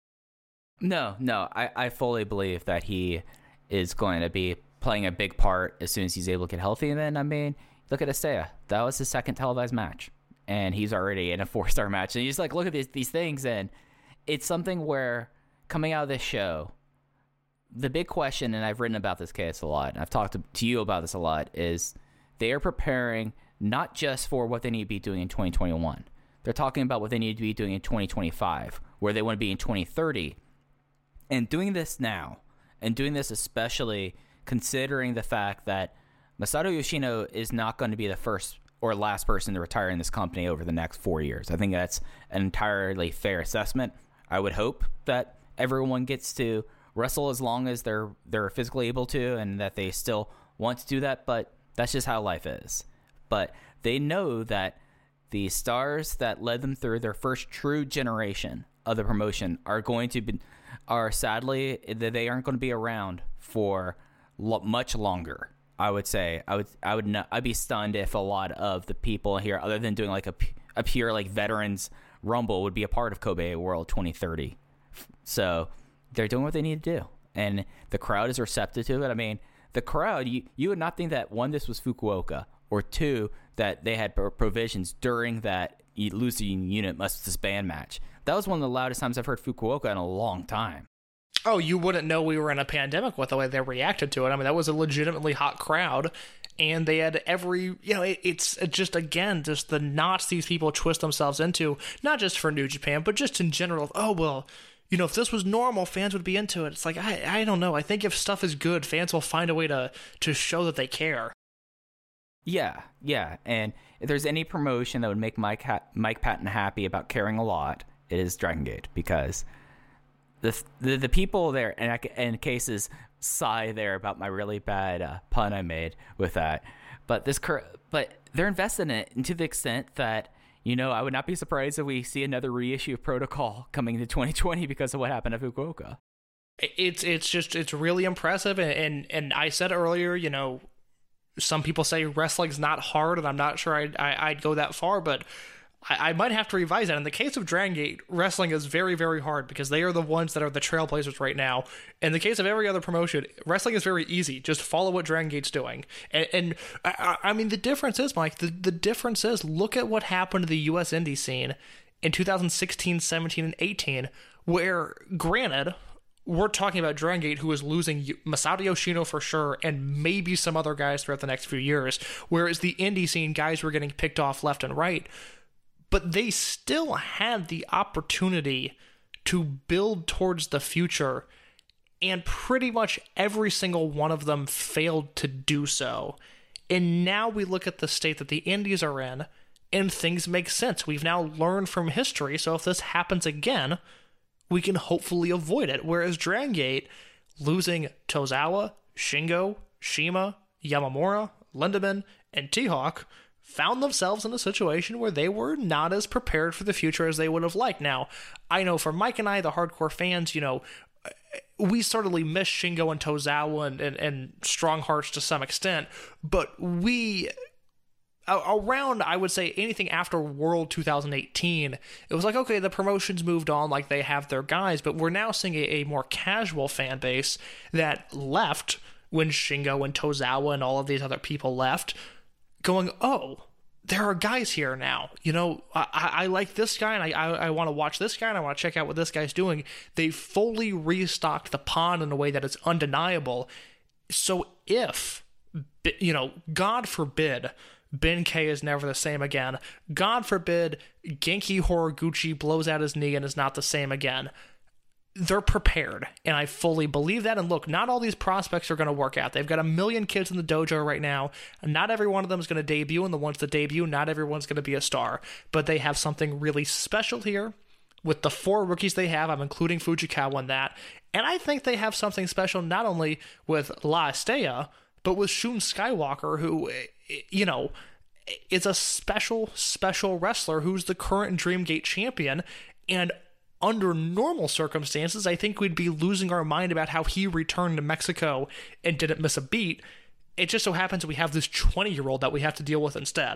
No, no, I, I fully believe that he is going to be playing a big part as soon as he's able to get healthy, and then, I mean, look at Asaya. That was his second televised match. And he's already in a four-star match. And you just like look at these these things, and it's something where coming out of this show, the big question, and I've written about this case a lot, and I've talked to, to you about this a lot, is they are preparing not just for what they need to be doing in twenty twenty-one. They're talking about what they need to be doing in twenty twenty-five, where they want to be in twenty thirty. And doing this now, and doing this especially considering the fact that Masato Yoshino is not going to be the first or last person to retire in this company over the next four years. I think that's an entirely fair assessment. I would hope that everyone gets to wrestle as long as they're they're physically able to, and that they still want to do that, but that's just how life is. But they know that the stars that led them through their first true generation of the promotion are going to be, are sadly, they aren't going to be around for lo- much longer. I would say I would I would not, I'd be stunned if a lot of the people here, other than doing like a, a pure like veterans rumble, would be a part of Kobe World twenty thirty. So they're doing what they need to do, and the crowd is receptive to it. I mean, the crowd, you you would not think that one, this was Fukuoka, or two, that they had provisions during that losing unit must disband match. That was one of the loudest times I've heard Fukuoka in a long time. Oh, you wouldn't know we were in a pandemic with the way they reacted to it. I mean, that was a legitimately hot crowd, and they had every, you know, it, it's just, again, just the knots these people twist themselves into, not just for New Japan, but just in general. Oh, well, you know, if this was normal, fans would be into it. It's like, I, I don't know. I think if stuff is good, fans will find a way to, to show that they care. Yeah, yeah, and if there's any promotion that would make Mike ha- Mike Patton happy about caring a lot, it is Dragon Gate, because the the, the people there, and I, and cases sigh there about my really bad uh, pun I made with that, but this but they're invested in it, and to the extent that, you know, I would not be surprised if we see another reissue of Protocol coming into twenty twenty because of what happened at Fukuoka. It's it's just it's really impressive, and and, and I said earlier, you know, some people say wrestling's not hard, and I'm not sure I'd, I, I'd go that far, but I, I might have to revise that. In the case of Dragon Gate, wrestling is very, very hard because they are the ones that are the trailblazers right now. In the case of every other promotion, wrestling is very easy. Just follow what Dragon Gate's doing. And, and I, I mean, the difference is, Mike, the, the difference is, look at what happened to the U S indie scene in two thousand sixteen, seventeen, and eighteen, where, granted, we're talking about Dragon Gate, who is losing Masato Yoshino for sure, and maybe some other guys throughout the next few years, whereas the indie scene, guys were getting picked off left and right, but they still had the opportunity to build towards the future, and pretty much every single one of them failed to do so. And now we look at the state that the indies are in, and things make sense. We've now learned from history, so if this happens again, we can hopefully avoid it. Whereas Dragon Gate, losing Tozawa, Shingo, Shima, Yamamura, Lindemann, and T-Hawk, found themselves in a situation where they were not as prepared for the future as they would have liked. Now, I know for Mike and I, the hardcore fans, you know, we certainly miss Shingo and Tozawa and, and, and Strong Hearts to some extent, but we... around, I would say, anything after World two thousand eighteen, it was like, okay, the promotions moved on, like they have their guys, but we're now seeing a, a more casual fan base that left when Shingo and Tozawa and all of these other people left, going, oh, there are guys here now. You know, I, I like this guy, and I, I, I want to watch this guy, and I want to check out what this guy's doing. They fully restocked the pond in a way that is undeniable. So if, you know, God forbid, Ben K is never the same again. God forbid Genki Horiguchi blows out his knee and is not the same again. they're prepared, and I fully believe that. And look, not all these prospects are going to work out. They've got a million kids in the dojo right now, and not every one of them is going to debut, and the ones that debut, not everyone's going to be a star. But they have something really special here with the four rookies they have. I'm including Fujikawa in that. And I think they have something special not only with La Estrella, but with Shun Skywalker, who, you know, is a special, special wrestler who's the current Dreamgate champion. And under normal circumstances, I think we'd be losing our mind about how he returned to Mexico and didn't miss a beat. It just so happens we have this twenty-year-old that we have to deal with instead.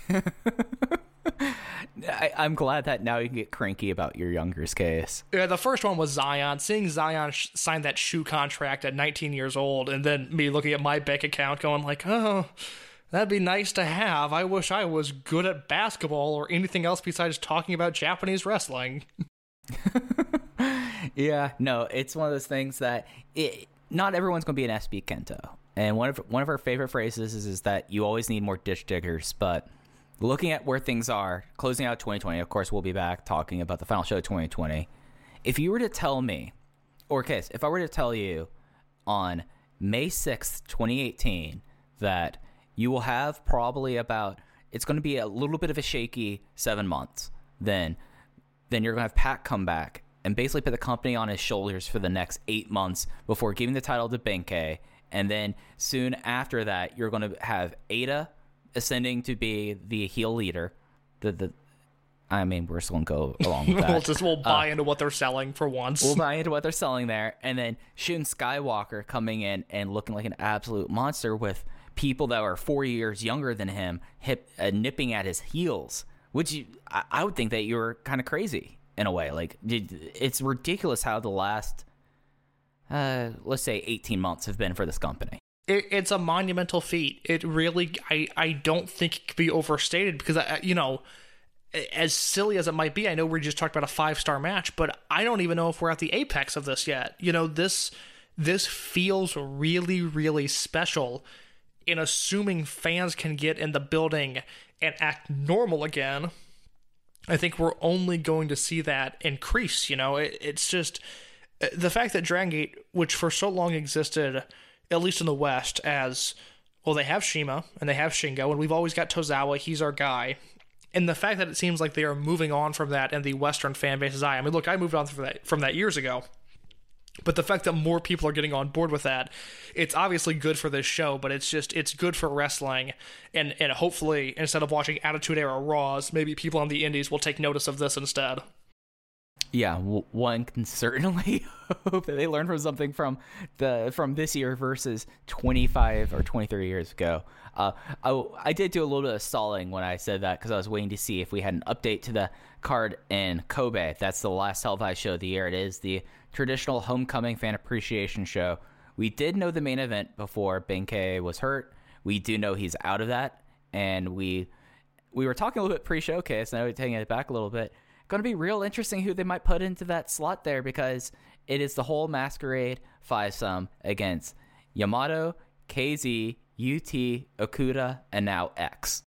I, I'm glad that now you can get cranky about your younger's case. Yeah, the first one was Zion. Seeing Zion sh- sign that shoe contract at nineteen years old, and then me looking at my bank account going like, oh, that'd be nice to have. I wish I was good at basketball or anything else besides talking about Japanese wrestling. Yeah, no, it's one of those things that it, not everyone's going to be an S B Kento. And one of one of our favorite phrases is, is that you always need more ditch diggers. But looking at where things are, closing out twenty twenty, of course, we'll be back talking about the final show of twenty twenty. If you were to tell me, or Case, if I were to tell you on May sixth, twenty eighteen, that you will have probably about, it's going to be a little bit of a shaky seven months, then then you're going to have Pac come back and basically put the company on his shoulders for the next eight months before giving the title to Benkei. And then soon after that, you're going to have Ada ascending to be the heel leader. The the, I mean, we're still going to go along with that. we'll just we'll buy uh, into what they're selling for once. We'll buy into what they're selling there. And then Shun Skywalker coming in and looking like an absolute monster with people that are four years younger than him hip, uh, nipping at his heels. Which you, I, I would think that you're kind of crazy in a way. Like, it's ridiculous how the last, uh, let's say, eighteen months have been for this company. It, it's a monumental feat. It really, I, I don't think it could be overstated because, I, you know, as silly as it might be, I know we just talked about a five-star match, but I don't even know if we're at the apex of this yet. You know, this this feels really, really special. In assuming fans can get in the building and act normal again, I think we're only going to see that increase. You know, it, it's just the fact that Dragon Gate, which for so long existed, at least in the West, as, well, they have Shima and they have Shingo, and we've always got Tozawa, he's our guy. And the fact that it seems like they are moving on from that in the Western fan base's eye. I mean, look, I moved on from that, from that years ago. But the fact that more people are getting on board with that, it's obviously good for this show, but it's just, it's good for wrestling. And, and hopefully, instead of watching Attitude Era Raws, maybe people on the indies will take notice of this instead. Yeah, w- one can certainly hope that they learn from something from the from this year versus twenty-five or twenty-three years ago. Uh, I, I did do a little bit of stalling when I said that because I was waiting to see if we had an update to the card in Kobe. That's the last televised show of the year. It is the traditional homecoming fan appreciation show. We did know the main event before Benkei was hurt. We do know he's out of that, and we we were talking a little bit pre-showcase. Now we're taking it back a little bit. Going to be real interesting who they might put into that slot there because it is the whole Masquerade five-some against Yamato, K Z, U T, Okuda, and now X.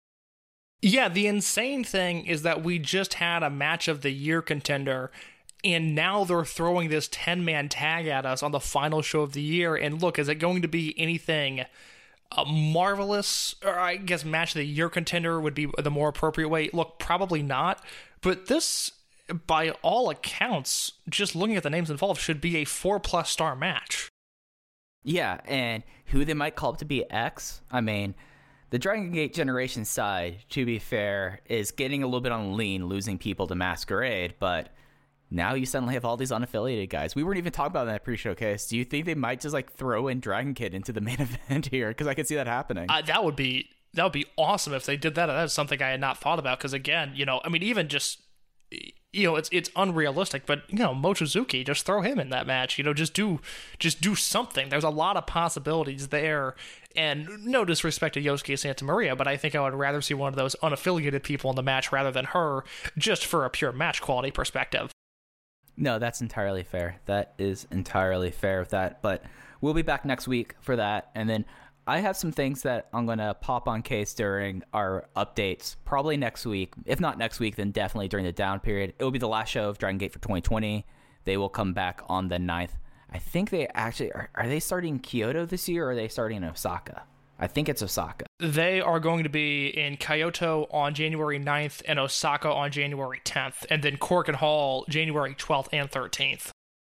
Yeah, the insane thing is that we just had a match of the year contender, and now they're throwing this ten-man tag at us on the final show of the year. And look, is it going to be anything uh, marvelous? Or I guess match of the year contender would be the more appropriate way. Look, probably not. But this, by all accounts, just looking at the names involved, should be a four-plus star match. Yeah, and who they might call up to be X, I mean, the Dragon Gate Generation side, to be fair, is getting a little bit on lean, losing people to Masquerade, but now you suddenly have all these unaffiliated guys. We weren't even talking about that in that pre-showcase. Do you think they might just like throw in Dragon Kid into the main event here? Because I could see that happening. Uh, that would be that would be awesome if they did that. That's something I had not thought about. Because again, you know, I mean, even just you know, it's it's unrealistic. But you know, Mochizuki, just throw him in that match. You know, just do just do something. There's a lot of possibilities there. And no disrespect to Yosuke Santa Maria, but I think I would rather see one of those unaffiliated people in the match rather than her, just for a pure match quality perspective. No, that's entirely fair. That is entirely fair with that. But we'll be back next week for that. And then I have some things that I'm going to pop on case during our updates, probably next week. If not next week, then definitely during the down period. It will be the last show of Dragon Gate for twenty twenty. They will come back on the ninth. I think they actually are, are they starting Kyoto this year, or are they starting in Osaka? I think it's Osaka. They are going to be in Kyoto on January ninth and Osaka on January tenth, and then Cork and Hall January twelfth and thirteenth.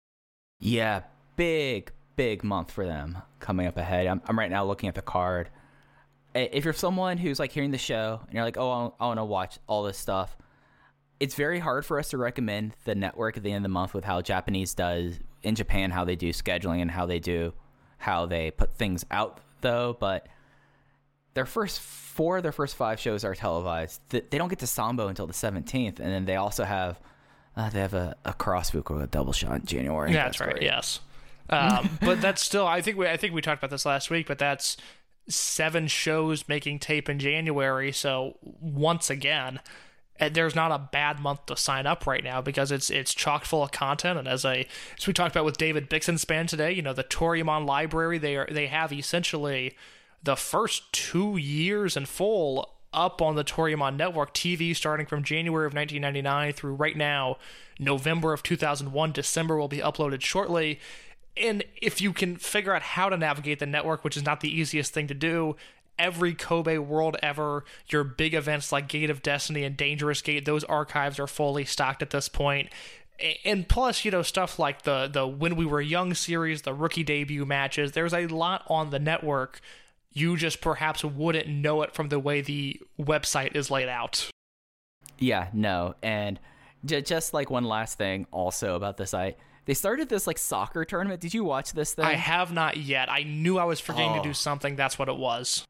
Yeah, big, big month for them coming up ahead. I'm, I'm right now looking at the card. If you're someone who's like hearing the show and you're like, oh, I want to watch all this stuff, it's very hard for us to recommend the network at the end of the month with how Japanese does in Japan, how they do scheduling and how they do, how they put things out though. But their first four of their first five shows are televised. They don't get to Sambo until the seventeenth. And then they also have, uh, they have a, a Crossfuku, a double shot in January. That's, that's right. Great. Yes. Um, but that's still, I think we, I think we talked about this last week, but that's seven shows making tape in January. So once again, there's not a bad month to sign up right now because it's it's chock full of content. And as I as we talked about with David Bixenspan today, you know, the Toryumon library, they are they have essentially the first two years in full up on the Toryumon network T V, starting from January of nineteen ninety-nine through right now November of two thousand one. December will be uploaded shortly. And if you can figure out how to navigate the network, which is not the easiest thing to do, every Kobe World ever, your big events like Gate of Destiny and Dangerous Gate, those archives are fully stocked at this point. And plus, you know, stuff like the, the When We Were Young series, the rookie debut matches, there's a lot on the network. You just perhaps wouldn't know it from the way the website is laid out. Yeah, no. And j- just like one last thing also about the site, they started this like soccer tournament. Did you watch this thing? I have not yet. I knew I was forgetting oh. to do something. That's what it was.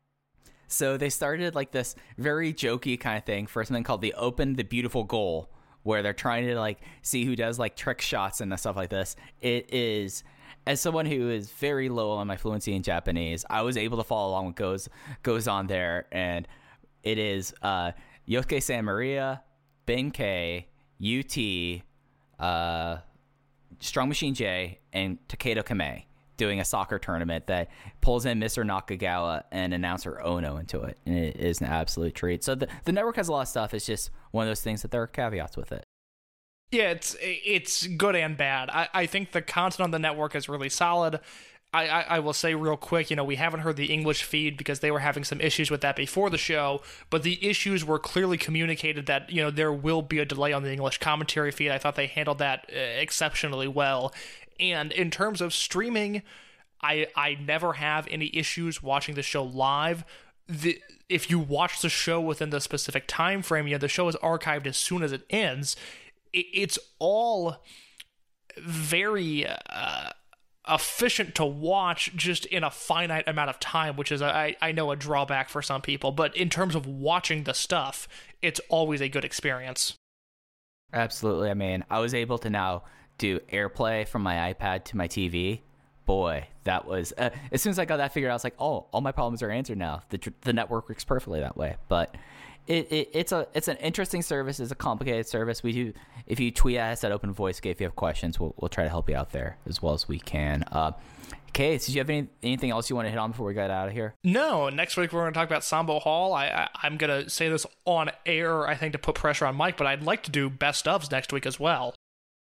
So they started like this very jokey kind of thing for something called the Open the Beautiful Goal, where they're trying to like see who does like trick shots and stuff like this. It is, as someone who is very low on my fluency in Japanese, I was able to follow along what goes goes on there, and it is uh, Yosuke San Maria, Benkei, U T, uh, Strong Machine J, and Takedo Kame doing a soccer tournament that pulls in Mister Nakagawa and announcer Ono into it, and it is an absolute treat. So the, the network has a lot of stuff. It's just one of those things that there are caveats with it. Yeah, it's it's good and bad. I, I think the content on the network is really solid. I, I, I will say real quick, you know, we haven't heard the English feed because they were having some issues with that before the show, but the issues were clearly communicated that, you know, there will be a delay on the English commentary feed. I thought they handled that uh, exceptionally well. And in terms of streaming, I I never have any issues watching the show live. The, if you watch the show within the specific time frame, you know, the show is archived as soon as it ends. It, it's all very uh, efficient to watch just in a finite amount of time, which is, I, I know, a drawback for some people. But in terms of watching the stuff, it's always a good experience. Absolutely. I mean, I was able to now do AirPlay from my iPad to my T V. Boy, that was uh, as soon as I got that figured out, I was like, oh, all my problems are answered now. The the network works perfectly that way. But it, it it's a it's an interesting service. It's a complicated service. We do, if you tweet at us at Open VoiceGate if you have questions, we'll we'll try to help you out there as well as we can. Uh, Case, did you have any, anything else you want to hit on before we get out of here? No. Next week we're going to talk about Sambo Hall. I, I I'm going to say this on air, I think, to put pressure on Mike, but I'd like to do best ofs next week as well.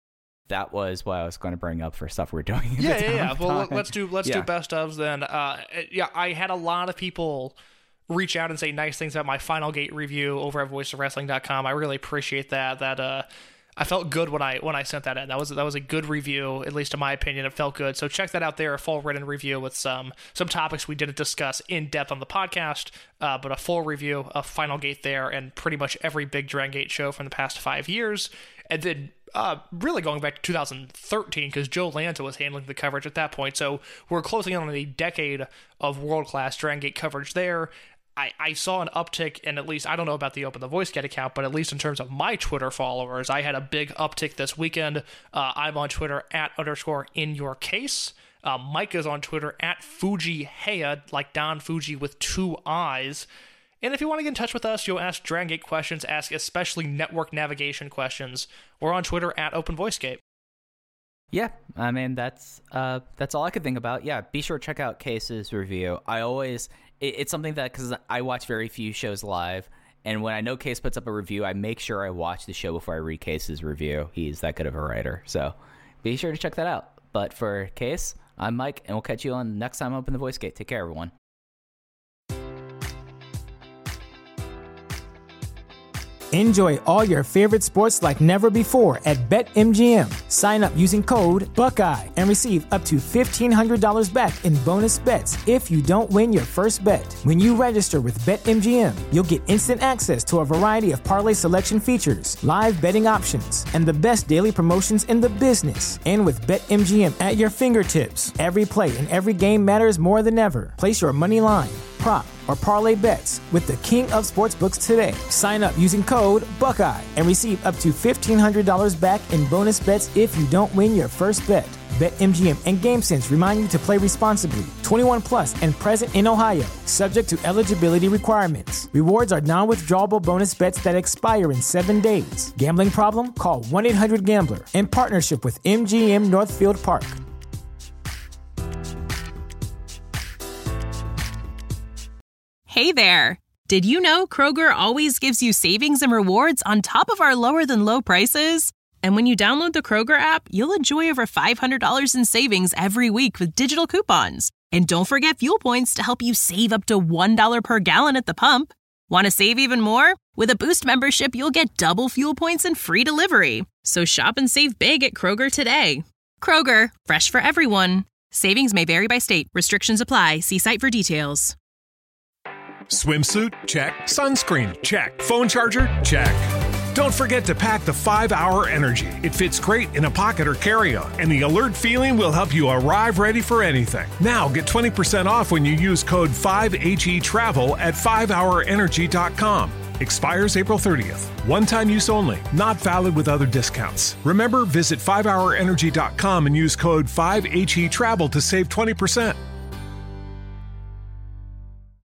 That was what I was going to bring up for stuff we're doing. Yeah, yeah, yeah. Well, let's do let's yeah. do best ofs then. Uh, yeah, I had a lot of people reach out and say nice things about my Final Gate review over at voice of wrestling dot com. I really appreciate that. That uh, I felt good when I when I sent that in. That was that was a good review, at least in my opinion. It felt good. So check that out there. A full written review with some some topics we didn't discuss in depth on the podcast, uh, but a full review of Final Gate there and pretty much every big Dragon Gate show from the past five years, and then. Uh, really going back to two thousand thirteen, because Joe Lanza was handling the coverage at that point. So we're closing in on a decade of world-class Dragon Gate coverage there. I, I saw an uptick, and at least, I don't know about the Open the VoiceGate account, but at least in terms of my Twitter followers, I had a big uptick this weekend. Uh, I'm on Twitter at underscore in your case. Uh, Mike is on Twitter at Fuji Heya, like Don Fuji with two eyes. And if you want to get in touch with us, you'll ask Dragon Gate questions, ask especially network navigation questions. We're on Twitter at Open VoiceGate. Yeah, I mean, that's uh, that's all I could think about. Yeah, be sure to check out Case's review. I always, it, it's something that, because I watch very few shows live, and when I know Case puts up a review, I make sure I watch the show before I read Case's review. He's that good of a writer. So be sure to check that out. But for Case, I'm Mike, and we'll catch you on next time Open the Voice Gate. Take care, everyone. Enjoy all your favorite sports like never before at BetMGM. Sign up using code Buckeye and receive up to fifteen hundred dollars back in bonus bets if you don't win your first bet. When you register with BetMGM, you'll get instant access to a variety of parlay selection features, live betting options, and the best daily promotions in the business. And with BetMGM at your fingertips, every play and every game matters more than ever. Place your money line, prop, or parlay bets with the king of sportsbooks today. Sign up using code Buckeye and receive up to fifteen hundred dollars back in bonus bets if you don't win your first bet. BetMGM and GameSense remind you to play responsibly. twenty-one plus and present in Ohio, subject to eligibility requirements. Rewards are non-withdrawable bonus bets that expire in seven days. Gambling problem? Call one eight hundred gambler in partnership with M G M Northfield Park. Hey there! Did you know Kroger always gives you savings and rewards on top of our lower than low prices? And when you download the Kroger app, you'll enjoy over five hundred dollars in savings every week with digital coupons. And don't forget fuel points to help you save up to one dollar per gallon at the pump. Want to save even more? With a Boost membership, you'll get double fuel points and free delivery. So shop and save big at Kroger today. Kroger, fresh for everyone. Savings may vary by state. Restrictions apply. See site for details. Swimsuit? Check. Sunscreen? Check. Phone charger? Check. Don't forget to pack the five hour Energy. It fits great in a pocket or carry-on, and the alert feeling will help you arrive ready for anything. Now get twenty percent off when you use code five H E travel at five hour energy dot com. Expires April thirtieth. One-time use only. Not valid with other discounts. Remember, visit five hour energy dot com and use code five H E travel to save twenty percent.